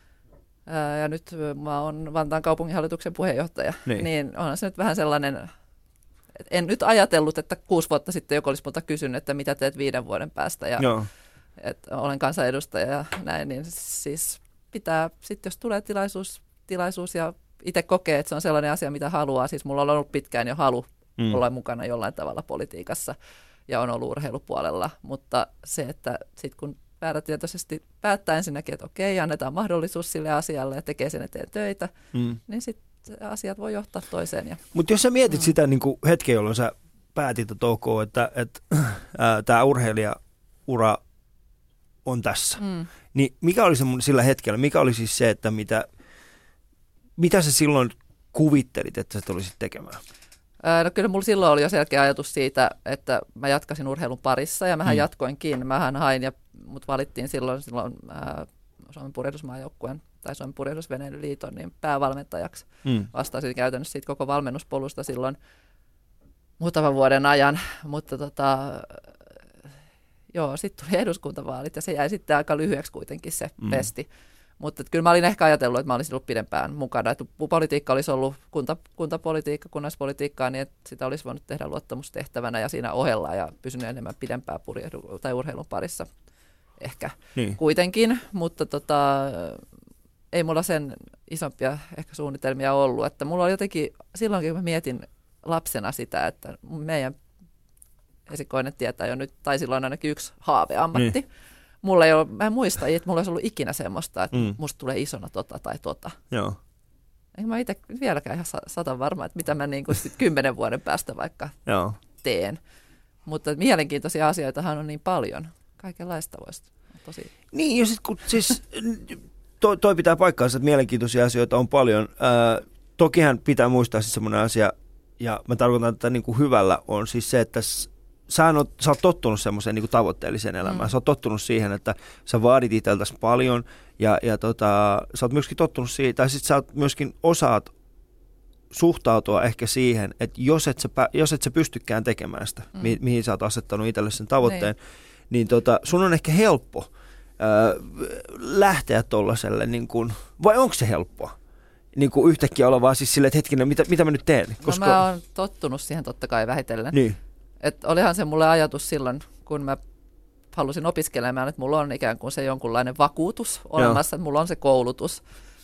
Ja nyt mä oon Vantaan kaupunginhallituksen puheenjohtaja, niin, niin onhan se nyt vähän sellainen, että en nyt ajatellut, että kuusi vuotta sitten joku olisi multa kysynyt, että mitä teet viiden vuoden päästä ja Joo. että olen kansanedustaja ja näin, niin siis pitää sitten, jos tulee tilaisuus, tilaisuus ja itse kokee, että se on sellainen asia, mitä haluaa, siis mulla on ollut pitkään jo halu mm. olla mukana jollain tavalla politiikassa ja on ollut urheilupuolella, mutta se, että sitten kun päätätietoisesti päättää ensinnäkin, että okei, annetaan mahdollisuus sille asialle ja tekee sen eteen töitä, mm. niin sitten asiat voi johtaa toiseen. Ja... Mutta jos sä mietit mm. sitä niin kuin hetken, jolloin sä päätit, että ok, että, että tämä urheilijaura on tässä, mm. niin mikä oli se mun sillä hetkellä, mikä oli siis se, että mitä, mitä sä silloin kuvittelit, että sä tulisit tekemään? No kyllä mulla silloin oli jo selkeä ajatus siitä, että mä jatkasin urheilun parissa ja mähän mm. jatkoinkin. Mähän hain ja mut valittiin silloin, silloin ää, Suomen purjehdusmaajoukkueen tai Suomen purjehdusveneilyliiton niin päävalmentajaksi. Mm. Vastasin käytännössä siitä koko valmennuspolusta silloin muutaman vuoden ajan, mutta tota, joo, sitten tuli eduskuntavaalit ja se jäi sitten aika lyhyeksi kuitenkin se mm. pesti. Mutta kyllä mä olin ehkä ajatellut, että mä olisin ollut pidempään mukana. Että politiikka olisi ollut kunta, kuntapolitiikka, kunnallispolitiikkaa, niin että sitä olisi voinut tehdä luottamustehtävänä ja siinä ohella ja pysynyt enemmän pidempään purjehdu- tai urheilun parissa ehkä niin. kuitenkin. Mutta tota, ei mulla sen isompia ehkä suunnitelmia ollut. Että mulla oli jotenkin, silloinkin kun mä mietin lapsena sitä, että meidän esikoinen tietää jo nyt, tai silloin ainakin yksi haaveammatti. Niin. Mulla ei ole, mä en muista, että mulla olisi ollut ikinä semmoista, että mm. musta tulee isona tota tai tota. Joo. Enkä mä itse vieläkään ihan sata varma, että mitä mä niin kuin sit kymmenen vuoden päästä vaikka Joo. teen. Mutta mielenkiintoisia asioitahan on niin paljon. Kaikenlaista voisi tosi... Niin, ja sit kun siis toi, toi pitää paikkaansa, että mielenkiintoisia asioita on paljon. Äh, tokihan pitää muistaa siis semmoinen asia, ja mä tarkoitan, että niin kuin hyvällä on siis se, että Sä oot, sä oot tottunut semmoiseen niin tavalotteelliseen elämään. Mm. Sä oot tottunut siihen, että sä vaadit itseltäsi paljon ja, ja tota, sä oot myöskin tottunut siihen, tai sitten sä oot myöskin osaat suhtautua ehkä siihen, että jos et sä, jos et sä pystykään tekemään sitä, mm. mi, mihin sä oot asettanut itselle sen tavoitteen, Nein. niin tota, sun on ehkä helppo äh, lähteä tollaselle, niin kun, vai onko se helppoa? Niin kuin yhtäkkiä olla vaan siis silleen, että hetkinen, mitä, mitä mä nyt teen? Koska... No mä oon tottunut siihen totta kai vähitellen. Niin. Että olihan se mulle ajatus silloin, kun mä halusin opiskelemaan, että mulla on ikään kuin se jonkunlainen vakuutus olemassa, Joo. että mulla on se koulutus,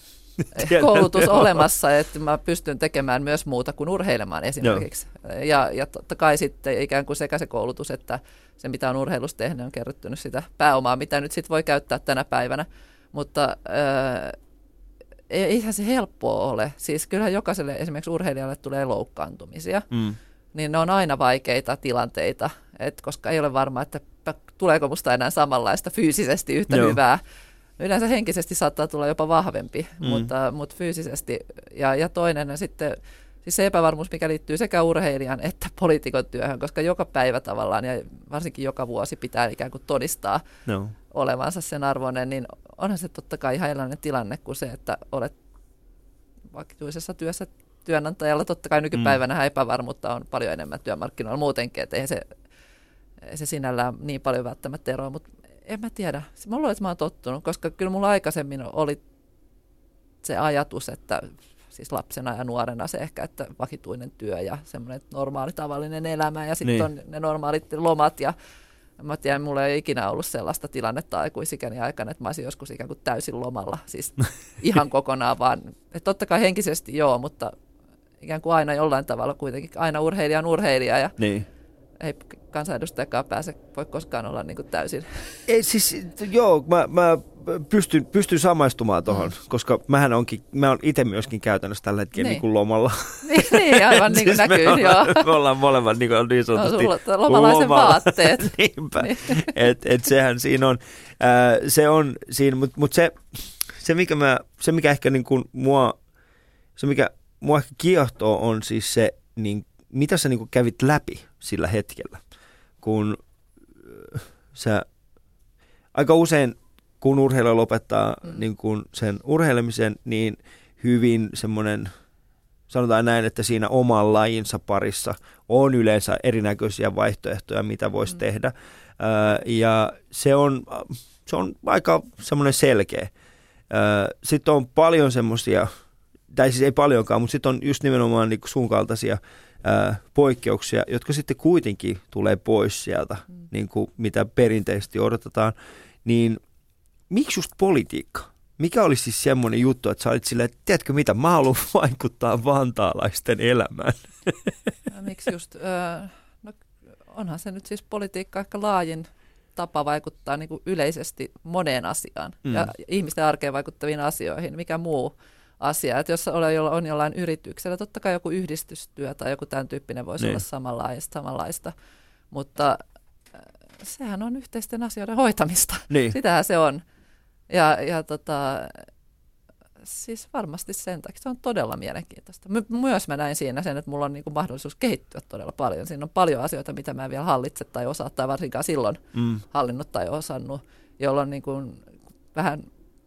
koulutus olemassa, että mä pystyn tekemään myös muuta kuin urheilemaan esimerkiksi. Ja, ja totta kai sitten ikään kuin sekä se koulutus, että se mitä on urheilussa tehnyt, on kerryttynyt sitä pääomaa, mitä nyt sitten voi käyttää tänä päivänä. Mutta äh, eihän se helppoa ole. Siis kyllähän jokaiselle esimerkiksi urheilijalle tulee loukkaantumisia. Mm. Niin ne on aina vaikeita tilanteita, et koska ei ole varma, että tuleeko musta enää samanlaista fyysisesti yhtä Joo. hyvää. Yleensä henkisesti saattaa tulla jopa vahvempi, mm. mutta, mutta fyysisesti. Ja, ja toinen ja sitten siis se epävarmuus, mikä liittyy sekä urheilijan että poliitikon työhön, koska joka päivä tavallaan ja varsinkin joka vuosi pitää ikään kuin todistaa no. olevansa sen arvoinen, niin onhan se totta kai ihan erilainen tilanne kuin se, että olet vakituisessa työssä työnantajalla. Totta kai nykypäivänä epävarmuutta on paljon enemmän työmarkkinoilla muutenkin, että ei se, ei se sinällään niin paljon välttämättä eroa, mutta en mä tiedä. Mä luulen, että mä oon tottunut, koska kyllä mulla aikaisemmin oli se ajatus, että siis lapsena ja nuorena se ehkä, että vakituinen työ ja semmoinen normaali tavallinen elämä ja sitten niin. on ne normaalit lomat ja mä tiedän, mulla ei ikinä ollut sellaista tilannetta aikuisikäni aikana, että mä olisin joskus ikään kuin täysin lomalla, siis ihan kokonaan vaan. Että totta kai henkisesti joo, mutta ikään kuin aina jollain tavalla kuitenkin, aina urheilija on urheilija ja niin. ei kansanedustajakaan pääse, voi koskaan olla niin kuin täysin. Ei siis, joo, mä, mä pystyn, pystyn samaistumaan tuohon, mm. koska mähän onkin, mä oon itse myöskin käytännössä tällä hetkellä niin. niin kuin lomalla. Niin, niin aivan niin kuin siis näkyy, me joo. Ollaan, me ollaan molemmat niin, kuin niin sanotusti no, sulla, lomalaisen lomalla. Vaatteet. Niinpä, niin. että et sehän siinä on, äh, se on siinä, mutta mut se, se, mikä mä, se mikä ehkä niin kuin mua se mikä mua ehkä kiehtoo on siis se, niin, mitä sä niin kuin kävit läpi sillä hetkellä, kun sä aika usein, kun urheilija lopettaa mm. niin kuin sen urheilemisen, niin hyvin semmoinen, sanotaan näin, että siinä oman lajinsa parissa on yleensä erinäköisiä vaihtoehtoja, mitä voisi mm. tehdä. Ja se on, se on aika semmoinen selkeä. Sitten on paljon semmoisia, tai siis ei paljonkaan, mutta sitten on just nimenomaan niin kuin sun kaltaisia poikkeuksia, jotka sitten kuitenkin tulee pois sieltä, mm. niin kuin mitä perinteisesti odotetaan. Niin miksi just politiikka? Mikä olisi siis semmoinen juttu, että sä olit silleen, että tiedätkö mitä, mä haluan vaikuttaa vantaalaisten elämään. No, miksi just, öö, no onhan se nyt siis politiikka ehkä laajin tapa vaikuttaa niin kuin yleisesti moneen asiaan mm. ja ihmisten arkeen vaikuttaviin asioihin. Mikä muu asia, että jos on jollain yrityksellä, totta kai joku yhdistystyö tai joku tämän tyyppinen voisi niin olla samanlaista, samanlaista, mutta sehän on yhteisten asioiden hoitamista. Niin. Sitähän se on. Ja, ja tota, siis varmasti sen takia se on todella mielenkiintoista. My- myös mä näin siinä sen, että mulla on niinku mahdollisuus kehittyä todella paljon. Siinä on paljon asioita, mitä mä en vielä hallitse tai osaa, tai varsinkaan silloin mm. hallinnut tai osannut, jolloin niinku vähän,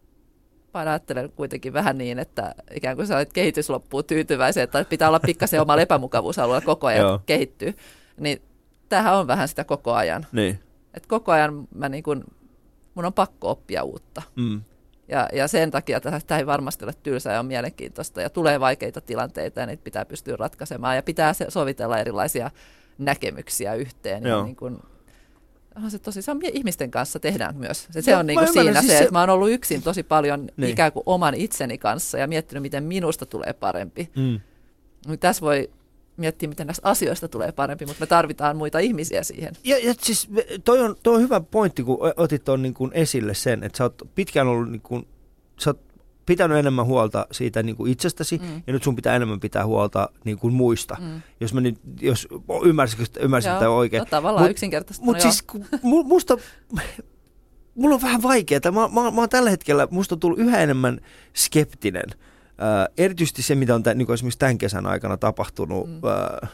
mä ajattelen kuitenkin vähän niin, että ikään kuin sä kehitys loppuu tyytyväisen, että pitää olla pikkasen omalla epämukavuusalueella koko ajan kehittyy. Niin tämähän on vähän sitä koko ajan. Niin. Et koko ajan mä niin kun, mun on pakko oppia uutta. Mm. Ja, ja sen takia tämä ei varmasti ole tylsää ja on mielenkiintoista. Ja tulee vaikeita tilanteita ja niitä pitää pystyä ratkaisemaan. Ja pitää sovitella erilaisia näkemyksiä yhteen. Ja niin kun, on se tosi, se on, ihmisten kanssa tehdään myös. Se, se on niin kuin siinä siis se, että mä oon ollut yksin tosi paljon niin. ikään kuin oman itseni kanssa ja miettinyt, miten minusta tulee parempi. Mm. Tässä voi miettiä, miten näistä asioista tulee parempi, mutta me tarvitaan muita ihmisiä siihen. Ja, ja siis toi on, toi on hyvä pointti, kun otit tuon niin kuin esille sen, että sä oot pitkään ollut, niin kuin, sä oot pitänyt enemmän huolta siitä niin kuin itsestäsi, mm. ja nyt sun pitää enemmän pitää huolta niin kuin muista. Mm. Jos mä nyt, jos ymmärsit, ymmärsit tätä oikein. No tavallaan yksinkertaisesti. Mutta siis musta, mulla on vähän vaikeaa. Mä, mä, mä oon tällä hetkellä, musta on tullut yhä enemmän skeptinen. Äh, erityisesti se, mitä on tämän, niin kuin esimerkiksi tämän kesän aikana tapahtunut, mm. äh,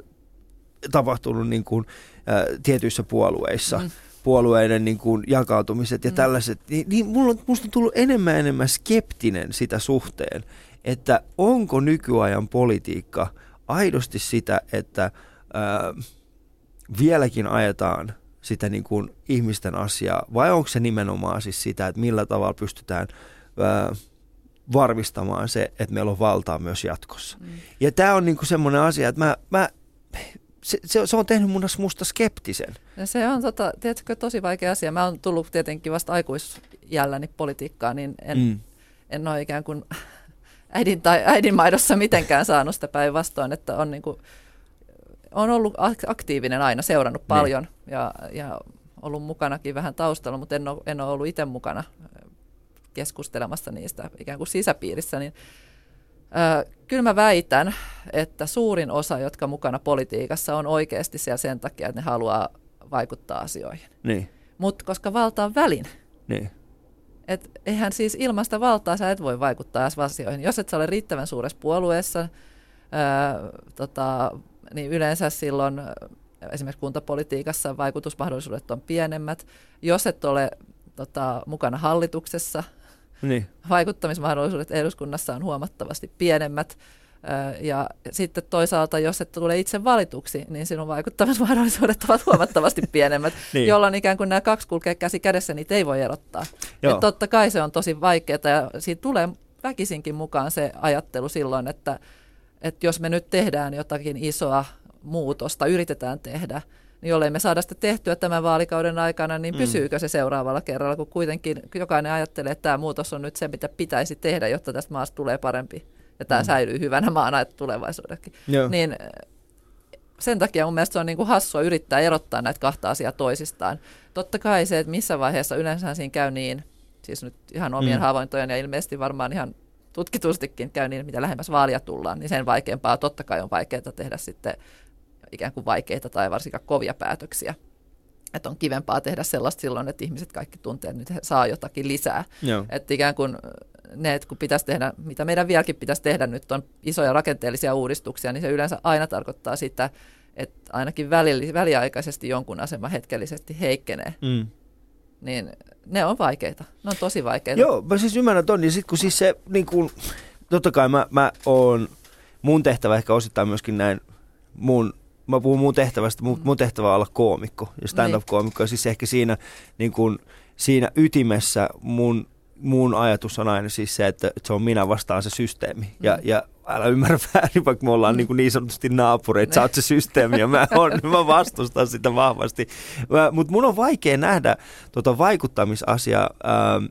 tapahtunut niin kuin, äh, tietyissä puolueissa, mm. puolueiden niin kuin, jakautumiset ja mm. tällaiset, niin, niin mulla on, musta on tullut enemmän ja enemmän skeptinen sitä suhteen, että onko nykyajan politiikka aidosti sitä, että äh, vieläkin ajetaan sitä niin kuin, ihmisten asiaa, vai onko se nimenomaan siis sitä, että millä tavalla pystytään äh, varmistamaan se, että meillä on valtaa myös jatkossa. Mm. Ja tämä on niinku semmoinen asia, että mä, mä, se, se, se on tehnyt mun musta skeptisen. Ja se on tota, tietysti tosi vaikea asia. Mä oon tullut tietenkin vasta aikuisjälläni politiikkaan, niin en, mm. en ole ikään kuin äidin tai äidin maidossa mitenkään saanut sitä päinvastoin, että on, niinku, on ollut aktiivinen aina, seurannut paljon niin. ja, ja ollut mukanakin vähän taustalla, mutta en ole, en ole ollut itse mukana keskustelemassa niistä ikään kuin sisäpiirissä, niin ö, kyllä mä väitän, että suurin osa, jotka mukana politiikassa, on oikeasti siellä sen takia, että ne haluaa vaikuttaa asioihin. Niin. Mutta koska valta on välin. Niin. Et eihän siis ilman sitä valtaa sä et voi vaikuttaa asioihin. Jos et sä ole riittävän suuressa puolueessa, ää, tota, niin yleensä silloin esimerkiksi kuntapolitiikassa vaikutusmahdollisuudet on pienemmät. Jos et ole tota, mukana hallituksessa, niin. vaikuttamismahdollisuudet eduskunnassa on huomattavasti pienemmät. Ja sitten toisaalta, jos et tule itse valituksi, niin sinun vaikuttamismahdollisuudet ovat huomattavasti pienemmät, niin. jolloin ikään kuin nämä kaksi kulkee käsi kädessä, niitä ei voi erottaa. Ja totta kai se on tosi vaikeaa, ja siitä tulee väkisinkin mukaan se ajattelu silloin, että, että jos me nyt tehdään jotakin isoa muutosta, yritetään tehdä, niin jollei me saada sitä tehtyä tämän vaalikauden aikana, niin pysyykö se seuraavalla kerralla, kun kuitenkin jokainen ajattelee, että tämä muutos on nyt se, mitä pitäisi tehdä, jotta tästä maasta tulee parempi. Ja tämä mm. säilyy hyvänä maana tulevaisuudellakin. Niin sen takia mun mielestä se on niin kuin hassua yrittää erottaa näitä kahta asiaa toisistaan. Totta kai se, että missä vaiheessa yleensä siinä käy niin, siis nyt ihan omien mm. havaintojen ja ilmeisesti varmaan ihan tutkitustikin käy niin, mitä lähemmäs vaalia tullaan, niin sen vaikeampaa totta kai on vaikeaa tehdä sitten ikään kuin vaikeita tai varsinkaan kovia päätöksiä. Että on kivempaa tehdä sellaista silloin, että ihmiset kaikki tuntee, että nyt he saa jotakin lisää. Että ikään kuin ne, että kun pitäisi tehdä, mitä meidän vieläkin pitäisi tehdä nyt on isoja rakenteellisia uudistuksia, niin se yleensä aina tarkoittaa sitä, että ainakin väliaikaisesti jonkun asema hetkellisesti heikkenee. Mm. Niin ne on vaikeita. Ne on tosi vaikeita. Joo, mä siis ymmärrän ton. Ja sit kun siis se, niin kun, totta kai mä, mä oon, mun tehtävä ehkä osittain myöskin näin, mun, mä puhun mun tehtävästä, mun, mun tehtävä on olla koomikko ja stand-up-koomikko. Ja siis ehkä siinä, niin kun, siinä ytimessä mun, mun ajatus on aina siis se, että, että se on minä vastaan se systeemi. Mm. Ja, ja älä ymmärrä väärin, vaikka me ollaan mm. niin, niin sanotusti naapureita, sä oot se systeemi ja mä, on, mä vastustan sitä vahvasti. Mutta mun on vaikea nähdä tuota vaikuttamisasiaa, ähm,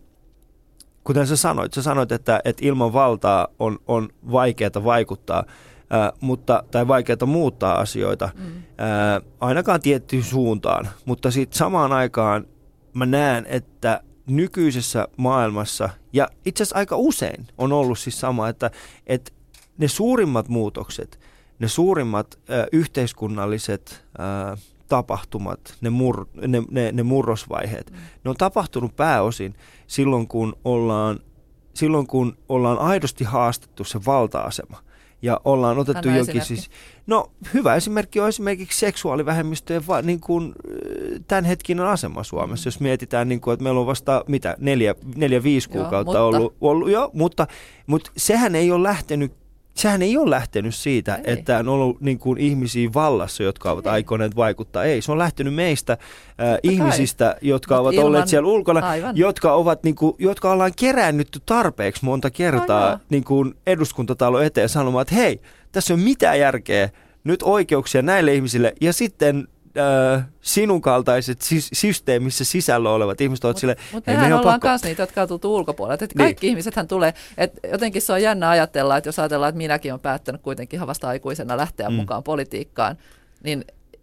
kuten sä sanoit. Sä sanoit, että, että ilman valtaa on, on vaikeaa vaikuttaa, äh, mutta, tai vaikeaa muuttaa asioita, mm. äh, ainakaan tiettyyn suuntaan. Mutta sitten samaan aikaan mä näen, että nykyisessä maailmassa, ja itse asiassa aika usein on ollut siis sama, että, että ne suurimmat muutokset, ne suurimmat äh, yhteiskunnalliset äh, tapahtumat, ne, mur, ne, ne, ne murrosvaiheet, mm. ne on tapahtunut pääosin silloin, kun ollaan, silloin, kun ollaan aidosti haastettu se valta-asema. Ja ollaan otettu Anna jokin siis, no hyvä esimerkki on esimerkiksi seksuaalivähemmistöjen va, niin kuin, tämänhetkinen asema Suomessa, mm. jos mietitään, niin kuin, että meillä on vasta mitä, neljä, neljä viisi kuukautta joo, mutta. ollut, ollut jo, mutta, mutta sehän ei ole lähtenyt Sehän ei ole lähtenyt siitä, ei. että on ollut niin kuin ihmisiä vallassa, jotka ovat ei. aikoneet vaikuttaa. Ei, se on lähtenyt meistä äh, ihmisistä, jotka Mut ovat ilman, olleet siellä ulkona, jotka, ovat, niin kuin, jotka ollaan kerännytty tarpeeksi monta kertaa no, niin kuin eduskuntatalon eteen sanomaan, että hei, tässä ei ole mitään järkeä, nyt oikeuksia näille ihmisille. Ja sitten äh, sinun kaltaiset sy- systeemissä sisällä olevat ihmiset ovat silleen, hei, mehän me ollaan myös niitä, jotka on tultu ulkopuolelta. Että kaikki niin. ihmisethän tulee, että jotenkin se on jännä ajatella, että jos ajatellaan, että minäkin olen päättänyt kuitenkin vasta aikuisena lähteä mm. mukaan politiikkaan, niin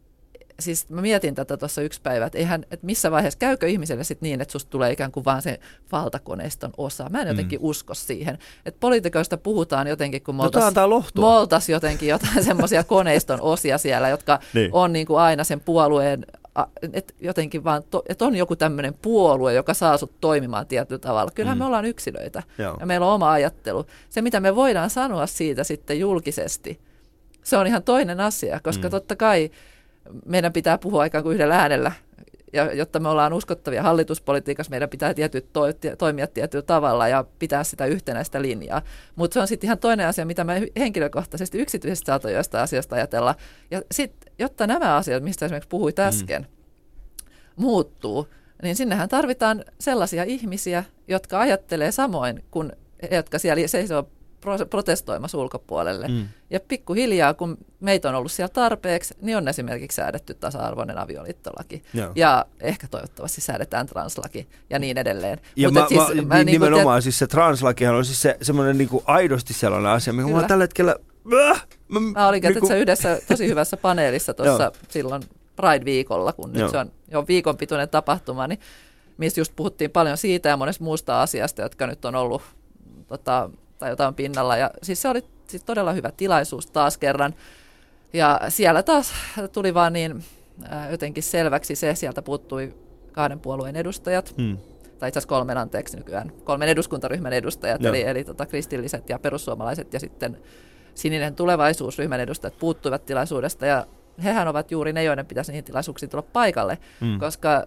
siis mä mietin tätä tuossa yksi päivä, että, eihän, että missä vaiheessa käykö ihmiselle sitten niin, että susta tulee ikään kuin vaan se valtakoneiston osa. Mä en jotenkin mm. usko siihen. Että poliitikoista puhutaan jotenkin, kun me oltaisiin jotenkin jotain semmoisia koneiston osia siellä, jotka niin. on niin kuin aina sen puolueen, että jotenkin vaan, to, että on joku tämmöinen puolue, joka saa sut toimimaan tietyllä tavalla. Kyllähän mm. me ollaan yksilöitä Joo. ja meillä on oma ajattelu. Se, mitä me voidaan sanoa siitä sitten julkisesti, se on ihan toinen asia, koska mm. totta kai meidän pitää puhua ikään kuin yhdellä äänellä, ja jotta me ollaan uskottavia hallituspolitiikassa, meidän pitää tietyt to, toimia tietyllä tavalla ja pitää sitä yhtenäistä linjaa. Mutta se on sitten ihan toinen asia, mitä mä henkilökohtaisesti yksityisesti saatan joista asioista ajatella. Ja sitten, jotta nämä asiat, mistä esimerkiksi puhuit äsken, mm. muuttuu, niin sinnehän tarvitaan sellaisia ihmisiä, jotka ajattelee samoin kuin jotka siellä seisoo protestoimassa ulkopuolelle. Mm. Ja pikkuhiljaa, kun meitä on ollut siellä tarpeeksi, niin on esimerkiksi säädetty tasa-arvoinen avioliittolaki. Joo. Ja ehkä toivottavasti säädetään translaki ja niin edelleen. Ja mä, siis, mä, mä, nimenomaan, niin, siis se translakihan on siis se, semmoinen niin kuin aidosti sellainen asia, mikä mulla tällä hetkellä... Äh, mä, mä olin niin kuin... yhdessä tosi hyvässä paneelissa tuossa silloin Pride-viikolla, kun nyt Joo. se on jo viikon pituinen tapahtuma, niin missä just puhuttiin paljon siitä ja monesta muusta asiasta, jotka nyt on ollut... Tota, tai jotain pinnalla. Ja siis se oli siis todella hyvä tilaisuus taas kerran. Ja siellä taas tuli vaan niin ää, jotenkin selväksi se, sieltä puuttui kahden puolueen edustajat, hmm. tai itse asiassa kolmen anteeksi nykyään, kolmen eduskuntaryhmän edustajat, no. eli, eli tota, kristilliset ja perussuomalaiset ja sitten Sininen tulevaisuusryhmän edustajat puuttuivat tilaisuudesta. Ja hehän ovat juuri ne, joiden pitäisi niihin tilaisuuksiin tulla paikalle, hmm. koska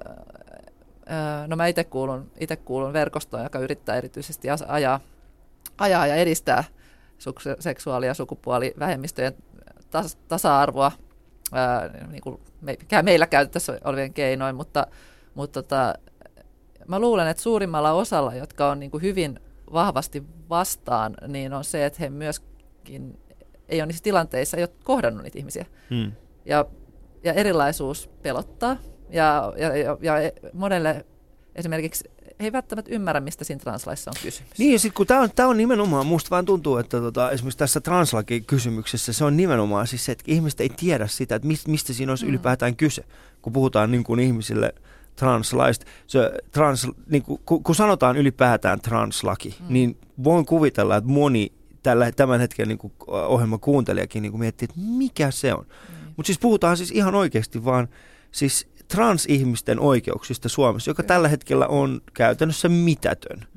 ää, no mä itse kuulun, itse kuulun verkostoon, joka yrittää erityisesti ajaa ajaa ja edistää seksuaali- ja sukupuolivähemmistöjen tas- tasa-arvoa, ää, niin kuin me, mikä meillä käytettävissä olevien keinoin, mutta, mutta tota, mä luulen, että suurimmalla osalla, jotka on niin kuin hyvin vahvasti vastaan, niin on se, että he myöskin ei ole niissä tilanteissa, ei ole kohdannut niitä ihmisiä. Hmm. Ja, ja erilaisuus pelottaa, ja, ja, ja, ja monelle esimerkiksi he ei välttämättä ymmärrä, mistä siinä translaissa on kysymys. Niin, ja sitten kun tämä on, on nimenomaan, musta vaan tuntuu, että tota, esimerkiksi tässä translaki-kysymyksessä se on nimenomaan siis se, että ihmiset ei tiedä sitä, että mistä siinä olisi mm. ylipäätään kyse, kun puhutaan niin kuin ihmisille translaista. Se, trans, niin kuin, kun sanotaan ylipäätään translaki, mm. niin voin kuvitella, että moni tällä, tämän hetken niin kuin ohjelman kuuntelijakin niin kuin miettii, että mikä se on. Mm. Mutta siis puhutaan siis ihan oikeasti vaan siis transihmisten oikeuksista Suomessa, joka Kyllä. tällä hetkellä on käytännössä mitätön.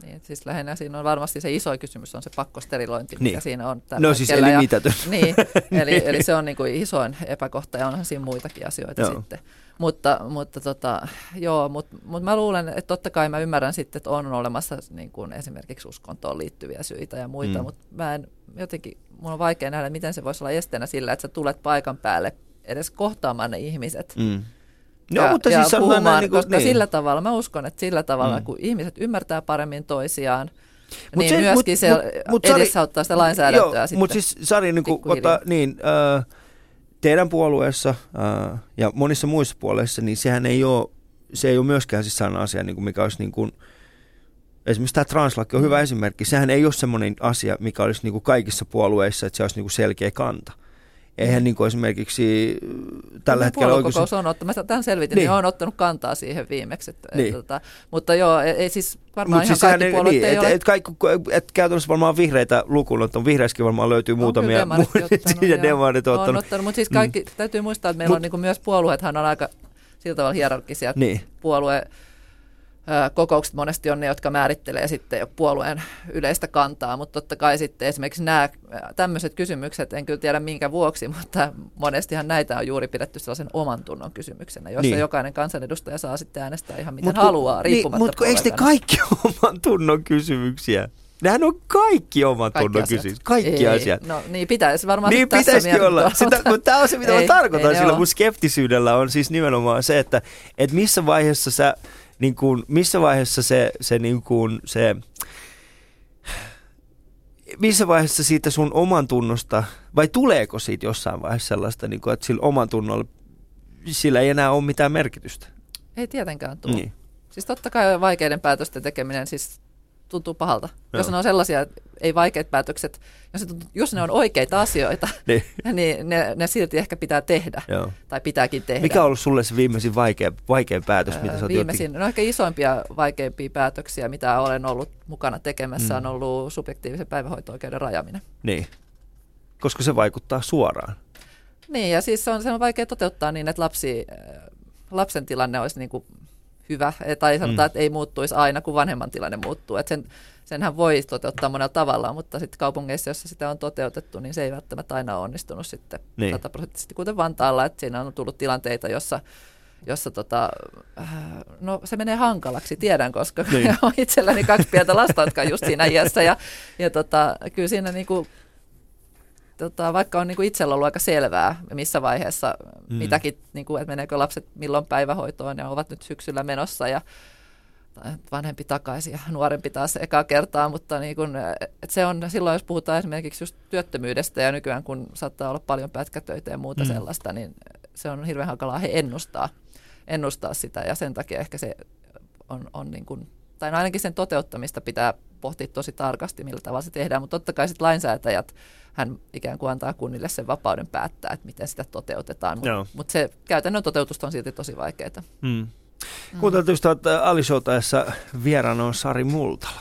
Niin, siis lähinnä siinä on varmasti se iso kysymys, on se pakkosterilointi, mikä niin. siinä on tällä No siis hetkellä. eli Ja, mitätön. niin, eli, eli se on niin kuin isoin epäkohta ja onhan siinä muitakin asioita joo. sitten. Mutta, mutta tota, joo, mutta, mutta mä luulen, että totta kai mä ymmärrän sitten, että on olemassa niin kuin esimerkiksi uskontoon liittyviä syitä ja muita, mm. mutta mä en jotenkin, mun on vaikea nähdä, miten se voisi olla esteenä sillä, että sä tulet paikan päälle edes kohtaamaan ne ihmiset. Mm. No, ja, mutta ja siis puhumaan, niin kuin, koska niin. sillä tavalla, mä uskon, että sillä tavalla, mm. kun ihmiset ymmärtää paremmin toisiaan, mut niin se, myöskin mut, se mut, mut, edesauttaa sitä lainsäädäntöä joo, sitten. Mutta siis Sari, niin kuin, ota, niin, äh, teidän puolueessa äh, ja monissa muissa puolueissa, niin sehän ei ole, se ei ole myöskään siis sellainen asia, niin kuin mikä olisi niin kuin, esimerkiksi tämä translaki on hyvä mm. esimerkki. Sehän ei ole semmoinen asia, mikä olisi niin kuin kaikissa puolueissa, että se olisi niin kuin selkeä kanta. Eihän niin kuin esimerkiksi tällä hetkellä oikeasti... Puoluekokous on ottanut, mä tämän selvitin, niin. niin on ottanut kantaa siihen viimeksi. Että, niin. että, tota, mutta joo, ei siis varmaan Mut ihan siis kaikki puolueet niin, ei et, ole... Et, kaikki, et käytännössä varmaan vihreitä lukuun ottanut, vihreissäkin varmaan löytyy on muutamia... Demarit ottanut, ja demarit on ottanut. ottanut. Mutta siis kaikki, mm. täytyy muistaa, että meillä Mut, on niin kuin myös puolueethan on aika sillä tavalla hierarkisia niin. puolue... Kokoukset monesti on ne, jotka määrittelee sitten jo puolueen yleistä kantaa, mutta totta kai sitten esimerkiksi nämä tämmöiset kysymykset, en kyllä tiedä minkä vuoksi, mutta monestihan näitä on juuri pidetty sellaisen oman tunnon kysymyksenä, jossa niin. jokainen kansanedustaja saa sitten äänestää ihan miten mut, haluaa, riippumatta niin, mutta eikö ne kaikki oman tunnon kysymyksiä? Nehän on kaikki oman kaikki tunnon kysymyksiä. Kaikki ei, asiat. No niin pitäisi varmaan niin tässä pitäisikin olla. Sitä, mutta tämä on se, mitä ei, mä tarkoitan ei, sillä mun skeptisyydellä on siis nimenomaan se, että, että missä vaiheessa sä niin kuin, missä vaiheessa se, se, niin kuin, se, missä vaiheessa siitä sun oman tunnosta, vai tuleeko siitä jossain vaiheessa sellaista, niin kuin, että sillä oman tunnolla, sillä ei enää ole mitään merkitystä? Ei tietenkään tule. Niin. Siis totta kai vaikeiden päätösten tekeminen siis tuntuu pahalta. Joo. Jos ne on sellaisia, ei vaikeat päätökset, jos, tuntuu, jos ne on oikeita asioita, niin, niin ne, ne silti ehkä pitää tehdä. Joo. Tai pitääkin tehdä. Mikä on ollut sulle se viimeisin vaikea, vaikein päätös? Mitä sä viimeisin, jotenkin... no ehkä isoimpia, vaikeimpia päätöksiä, mitä olen ollut mukana tekemässä, mm. on ollut subjektiivisen päivähoito-oikeuden rajaaminen. Niin, koska se vaikuttaa suoraan. Niin, ja siis se on, se on vaikea toteuttaa niin, että lapsi, lapsen tilanne olisi niin kuin hyvä, tai sanotaan, mm. että ei muuttuisi aina, kun vanhemman tilanne muuttuu. Että sen, senhän voi toteuttaa monella tavalla, mutta sitten kaupungeissa, jossa sitä on toteutettu, niin se ei välttämättä aina ole onnistunut sitten niin. sataprosenttisesti, kuten Vantaalla, että siinä on tullut tilanteita, jossa, jossa tota, no, se menee hankalaksi, tiedän, koska niin. on itselläni kaksi pientä lasta, jotka on just siinä iässä, ja, ja tota, kyllä siinä niinku, Tota, vaikka on niin kuin itsellä ollut aika selvää, missä vaiheessa mm. mitäkin, niin kuin, että meneekö lapset milloin päivähoitoon ja ovat nyt syksyllä menossa ja vanhempi takaisin ja nuorempi taas ekaa kertaa, mutta niin kuin, että se on silloin, jos puhutaan esimerkiksi just työttömyydestä ja nykyään kun saattaa olla paljon pätkätöitä ja muuta mm. sellaista, niin se on hirveän hankalaa he ennustaa, ennustaa sitä ja sen takia ehkä se on, on niin kuin, tai no ainakin sen toteuttamista pitää pohtia tosi tarkasti, millä tavalla se tehdään, mutta totta kai sitten lainsäätäjät hän ikään kuin antaa kunnille sen vapauden päättää, että miten sitä toteutetaan, mutta mut se käytännön toteutus on silti tosi vaikeaa. Mm. Mm. Kuuntelut ystävät, Ali Showta, jossa vieraana on Sari Multala.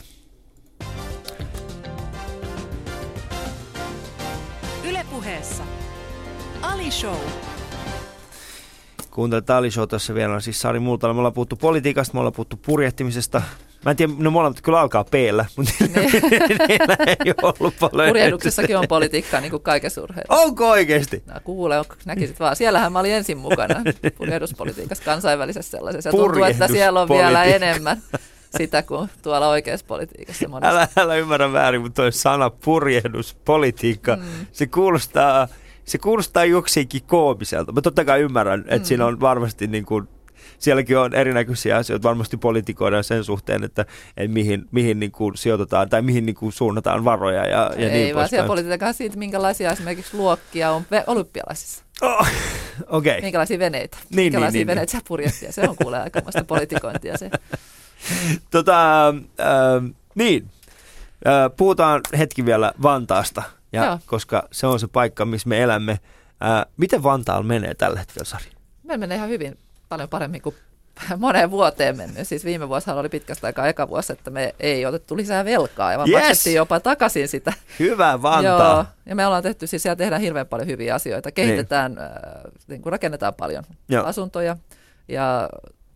Yle Puheessa Ali Show. Kuuntelut Ali Showta, jossa vieraana on siis Sari Multala. Me ollaan puhuttu politiikasta, me ollaan puhuttu purjehtimisesta. Mä en tiedä, no molemmat kyllä alkaa P-llä, mutta niillä ei ollut paljon. Purjehduksessakin on politiikkaa niin kuin kaikessa urheilussa. Onko oikeasti? No kuule, näkisit vaan. Siellähän mä olin ensin mukana purjehduspolitiikassa, kansainvälisessä sellaisessa. Ja tuntuu, että siellä on vielä enemmän sitä kuin tuolla oikeassa politiikassa monesti. Älä, älä ymmärrä väärin, mutta toi sana purjehduspolitiikka, mm. se kuulostaa, se kuulostaa jokseenkin koomiselta. Mä totta kai ymmärrän, että mm. siinä on varmasti niin kuin sielläkin on erinäköisiä asioita, varmasti politikoidaan sen suhteen, että, että mihin, mihin niin kuin sijoitetaan tai mihin niin kuin suunnataan varoja. Ja, ja ei niin vaan siellä politiikoidaan siitä, minkälaisia esimerkiksi luokkia on olympialaisissa. Oh, okay. Minkälaisia veneitä. Niin, minkälaisia niin, veneitä niin. purjehtia. Se on kuule aikamoista politikointia se. Tota, äh, niin, äh, puhutaan hetki vielä Vantaasta, ja, koska se on se paikka, missä me elämme. Äh, miten Vantaalla menee tällä hetkellä, Sari? Meillä menee ihan hyvin. Paljon paremmin kuin moneen vuoteen mennyt. Siis viime vuosihan oli pitkästä aikaa eka vuosi, että me ei otettu lisää velkaa, ja vaan yes! maksettiin jopa takaisin sitä. Hyvä Vantaa. Joo, ja me ollaan tehty, siis siellä tehdään hirveän paljon hyviä asioita. Kehitetään, niin. Äh, niin kuin rakennetaan paljon Joo. asuntoja, ja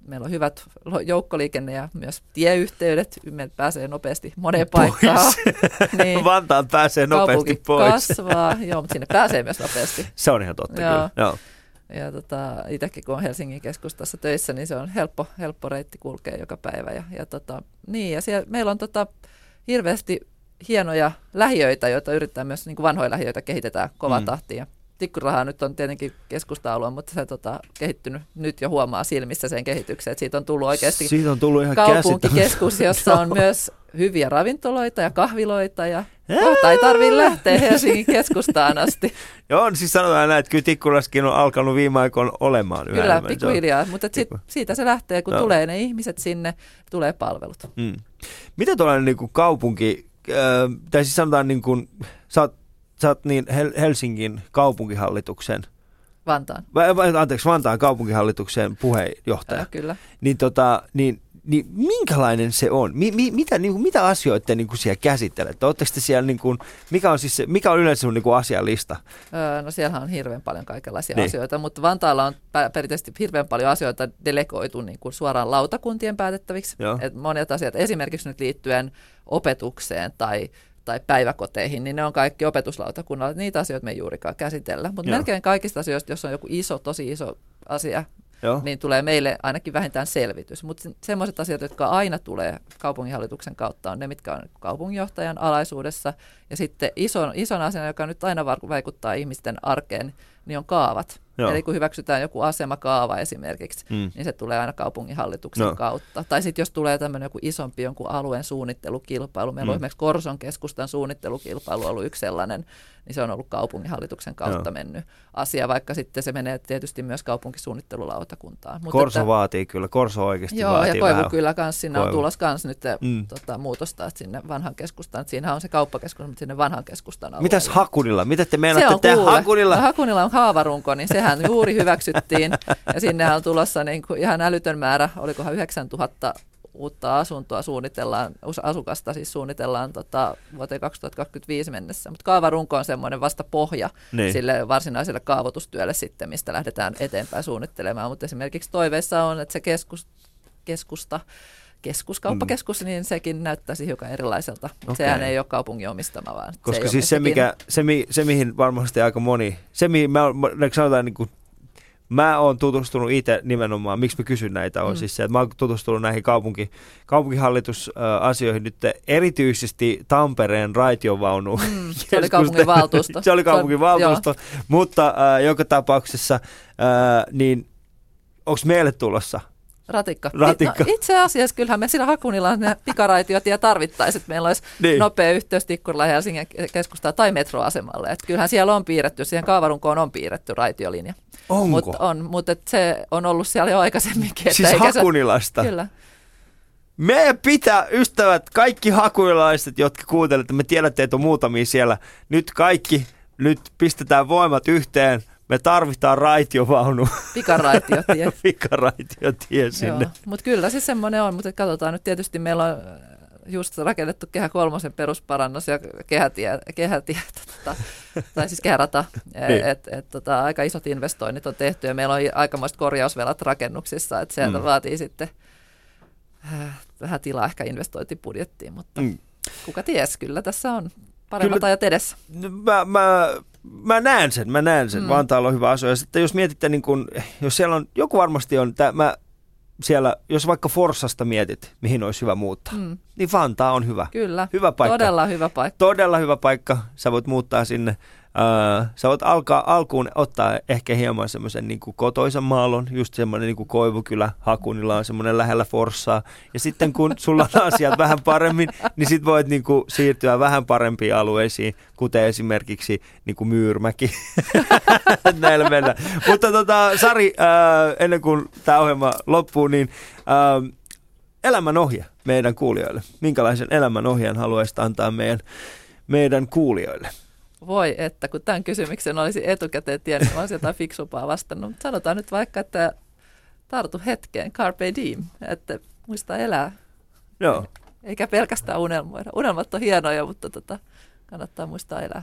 meillä on hyvät joukkoliikenne ja myös tieyhteydet. Me pääsee nopeasti moneen paikkaan. Niin. Vantaan pääsee nopeasti kaupunki pois. kasvaa, joo, mutta sinne pääsee myös nopeasti. Se on ihan totta, joo. kyllä. Joo. Ja tota, itsekin kun on Helsingin keskustassa töissä, niin se on helppo, helppo reitti kulkea joka päivä. Ja, ja, tota, niin, ja siellä, meillä on tota, hirveästi hienoja lähiöitä, joita yritetään myös, niin kuin vanhoja lähiöitä kehitetään kovaa mm. tahtia. Tikkurilaha nyt on tietenkin keskusta-alue, mutta se on tota, kehittynyt nyt jo huomaa silmissä sen kehityksen, että siitä on tullut oikeasti siitä on tullut ihan kaupunkikeskus, jossa on myös hyviä ravintoloita ja kahviloita ja kohta ei tarvitse lähteä Helsingin keskustaan asti. Joo, siis sanotaan näin, että kyllä Tikkurilassakin on alkanut viime aikoina olemaan. Kyllä, pikkuhiljaa, mutta sit, siitä se lähtee, kun no. tulee ne ihmiset sinne, tulee palvelut. Mm. Mitä tuollainen niin kuin kaupunki, äh, tai siis sanotaan niin kuin, sä oot Sä oot niin Helsingin kaupunkihallituksen, Vantaan. Anteeksi, Vantaan kaupunkihallituksen puheenjohtaja. Ja, kyllä. Niin, tota, niin, niin minkälainen se on? Mi, mi, mitä, niin kuin, mitä asioita te niin kuin siellä käsittelette? Oletteko te siellä, niin kuin, mikä, on siis se, mikä on yleensä sun niin kuin asialista? Öö, no siellähän on hirveän paljon kaikenlaisia niin. asioita, mutta Vantaalla on perinteisesti hirveän paljon asioita delegoitu niin kuin suoraan lautakuntien päätettäviksi. Et monet asiat esimerkiksi nyt liittyen opetukseen tai tai päiväkoteihin, niin ne on kaikki opetuslautakunnalla. Niitä asioita me ei juurikaan käsitellä. Mutta melkein kaikista asioista, jos on joku iso, tosi iso asia, Joo. niin tulee meille ainakin vähintään selvitys. Mutta sellaiset asiat, jotka aina tulee kaupunginhallituksen kautta, on ne, mitkä on kaupunginjohtajan alaisuudessa. Ja sitten ison, ison asian, joka nyt aina vaikuttaa ihmisten arkeen, niin on kaavat. Joo. Eli kun hyväksytään joku asemakaava esimerkiksi, mm. niin se tulee aina kaupunginhallituksen no. kautta. Tai sitten jos tulee tämmöinen joku isompi jonkun alueen suunnittelukilpailu, meillä mm. on esimerkiksi Korson keskustan suunnittelukilpailu ollut yksi sellainen, niin se on ollut kaupunginhallituksen kautta Joo. mennyt asia, vaikka sitten se menee tietysti myös kaupunkisuunnittelulautakuntaan. Mut Korso että, vaatii kyllä, Korso oikeasti joo, vaatii ja Koivu vähän. kyllä kanssa, sinne Koivu. on tulossa kanssa nyt mm. tota, muutosta että sinne vanhan keskustaan. Että siinähän on se kauppakeskus, mutta sinne vanhan keskustan alueelle. Mitäs Hakunilla? Mitä te meinaatte tehdä Hakunilla? No, Hakunilla on haavarunko, niin sehän juuri hyväksyttiin. Ja sinnehän on tulossa niin kuin ihan älytön määrä, olikohan yhdeksäntuhatta uutta asuntoa suunnitellaan, asukasta siis suunnitellaan tota, vuoteen kaksituhattakaksikymmentäviisi mennessä. Mutta kaavarunko on semmoinen vasta pohja niin. sille varsinaiselle kaavoitustyölle sitten, mistä lähdetään eteenpäin suunnittelemaan. Mutta esimerkiksi toiveissa on, että se keskus, keskusta, keskuskauppakeskus, mm. niin sekin näyttäisi hiukan erilaiselta. Okay. Sehän ei ole kaupungin omistama, vaan koska se siis se, mikä, se, mi, se, mihin varmasti aika moni, se mihin mä, sanotaan niin kuin Mä oon tutustunut itse nimenomaan, miksi mä kysyn näitä, on mm. siis se, että mä oon tutustunut näihin kaupunki, kaupunkihallisuusasioihin nyt erityisesti Tampereen raitiovaunuun. Mm, se oli kaupunginvaltuusto. se oli kaupunginvaltuusto, mutta äh, joka tapauksessa, äh, niin onko meille tulossa? Ratikka. Ratikka. No, itse asiassa kyllähän me siinä Hakunilla ne pikaraitiotie tarvittaisiin, että meillä olisi niin. nopea yhteys Tikkurilan ja Helsingin keskustaan tai metroasemalle. Että kyllähän siellä on piirretty, siihen kaavarunkoon on piirretty raitiolinja. Onko? Mut on, mutta se on ollut siellä jo aikaisemminkin. Siis Hakunilasta? Se, kyllä. Meidän pitää, ystävät, kaikki hakunilaiset, jotka kuuntelette, me tiedätte, että on muutamia siellä. Nyt kaikki, nyt pistetään voimat yhteen. Me tarvitaan raitiovaunu. Pikaraitiotie. Pikaraitiotie sinne. Mutta kyllä siis semmoinen on, mutta katsotaan nyt tietysti meillä on just rakennettu Kehä kolmosen perusparannus ja kehätie, kehätie tota, tai siis kehärata. niin. et, et, tota, aika isot investoinnit on tehty ja meillä on aikamoiset korjausvelat rakennuksissa, että sieltä mm. vaatii sitten äh, vähän tilaa ehkä investointibudjettiin, mutta mm. kuka ties, kyllä tässä on paremmat kyllä, ajat edessä. Mä, mä, mä näen sen, mä näen sen. Mm. Vantaalla on hyvä asia. Ja sitten jos mietitte, niin kun, jos siellä on, joku varmasti on, tää, mä siellä, jos vaikka Forssasta mietit, mihin olisi hyvä muuttaa, mm. niin Vantaa on hyvä. Kyllä, hyvä paikka. Todella hyvä paikka. Todella hyvä paikka. Sä voit muuttaa sinne. Uh, sä voit alkaa alkuun ottaa ehkä hieman semmoisen niin kuin kotoisen maalon, just semmoinen niin kuin Koivukylä, Hakunilla on semmoinen lähellä Forssaa. Ja sitten kun sulla on asiat vähän paremmin, niin sit voit niin kuin siirtyä vähän parempiin alueisiin, kuten esimerkiksi niin kuin Myyrmäki. Näillä mennään. Mutta tota, Sari, uh, ennen kuin tämä ohjelma loppuu, niin uh, elämänohje meidän kuulijoille. Minkälaisen elämänohjeen haluaisit antaa meidän, meidän kuulijoille? Voi, että kun tämän kysymyksen olisi etukäteen tiennyt, olisi jotain fiksumpaa vastannut. Mutta sanotaan nyt vaikka, että tartu hetkeen, carpe diem, että muista elää. Joo. Eikä pelkästään unelmoida. Unelmat on hienoja, mutta tota, kannattaa muistaa elää.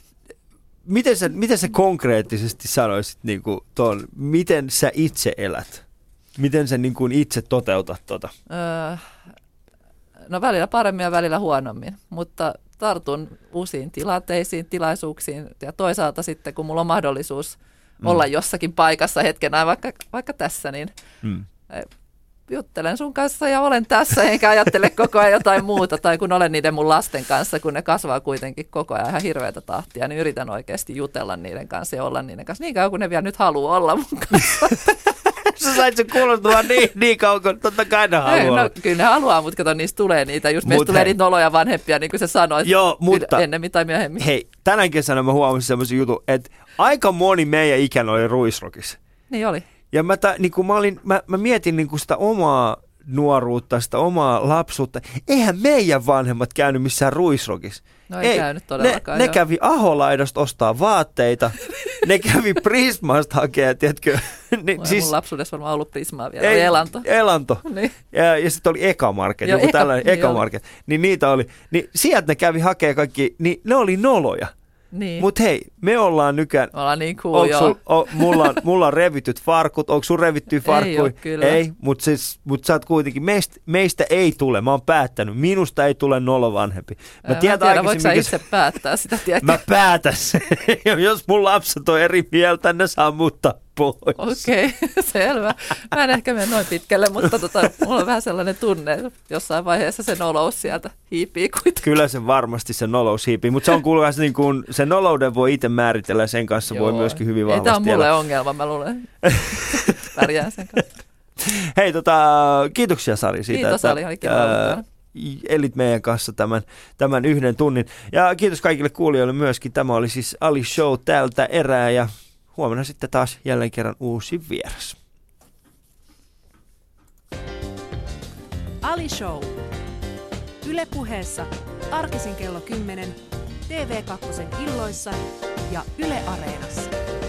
Miten sä, miten sä konkreettisesti sanoisit niin kuin ton, miten sä itse elät? Miten sä niin kuin itse toteutat tuota? Öö, no välillä paremmin ja välillä huonommin, mutta tartun uusiin tilanteisiin, tilaisuuksiin ja toisaalta sitten kun mulla on mahdollisuus mm. olla jossakin paikassa hetken ajan, vaikka, vaikka tässä, niin mm. juttelen sun kanssa ja olen tässä, enkä ajattele koko ajan jotain muuta. Tai kun olen niiden mun lasten kanssa, kun ne kasvaa kuitenkin koko ajan ihan hirveätä tahtia, niin yritän oikeasti jutella niiden kanssa ja olla niiden kanssa niin kauan, kun ne vielä nyt haluaa olla mun kanssa. Sä sait sen kuulostamaan niin, niin kauan, kun totta kai ne haluaa. No, kyllä ne haluaa, mutta kato, niistä tulee niitä. Just meistä tulee niitä noloja vanhempia, niin kuin se sanoi, Joo, mutta, ennemmin tai myöhemmin. Hei, tänä kesänä mä huomasin semmoisen jutun, että aika moni meidän ikäinen oli Ruisrockissa. Niin oli. Ja mä, ta, niin mä, olin, mä, mä mietin niin sitä omaa nuoruutta, sitä omaa lapsuutta. Eihän meidän vanhemmat käynyt missään Ruisrockissa. No ei, ei käynyt todellakaan. Ne, ne kävi Aholaidasta ostaa vaatteita, ne kävi Prismasta hakea, tiedätkö? Niin, siis, mun lapsuudessa varmaan ollut Prismaa vielä, ei, Elanto. Elanto. Niin. Ja, ja sitten oli Eka Market, joku eka, tällainen Eka niin Market. Niin niitä oli. Niin sieltä ne kävi hakea kaikki, niin ne oli noloja. Niin. Mutta hei, me ollaan nykään... Me ollaan niin cool, joo. Sul, o, mulla, on, mulla on revityt farkut, onko sun revittyä farkkuja? Ei ole, kyllä. Ei, mutta siis, mut sä oot kuitenkin, meistä, meistä ei tule, mä oon päättänyt, minusta ei tule nolo vanhempi. Mä, mä tiedän, voiko sä itse päättää sitä, tiedätkö? Mä päätän sen. Jos mun lapset on eri mieltä, ne saa muuttaa pois. Okei, okay, selvä. Mä en ehkä mene noin pitkälle, mutta tota, mulla on vähän sellainen tunne, että jossain vaiheessa se nolous sieltä hiipii kuitenkin. Kyllä se varmasti se nolous hiipii, mutta se on kuuluvasti niin kuin, sen nolouden voi itse määritellä ja sen kanssa Joo. voi myöskin hyvin vahvasti. Ei tämä on mulle elä. ongelma, mä luulen. Pärjään sen kanssa. Hei, tota, kiitoksia Sari siitä, kiitos, että oli, oli kiva elit meidän kanssa tämän, tämän yhden tunnin. Ja kiitos kaikille kuulijoille myöskin. Tämä oli siis Ali Show tältä erää ja huomenna sitten taas jälleen kerran uusi vieras. Ali Show. Yle Puheessa arkisin kello kymmenen, T V kaksi illoissa ja Yle Areenassa.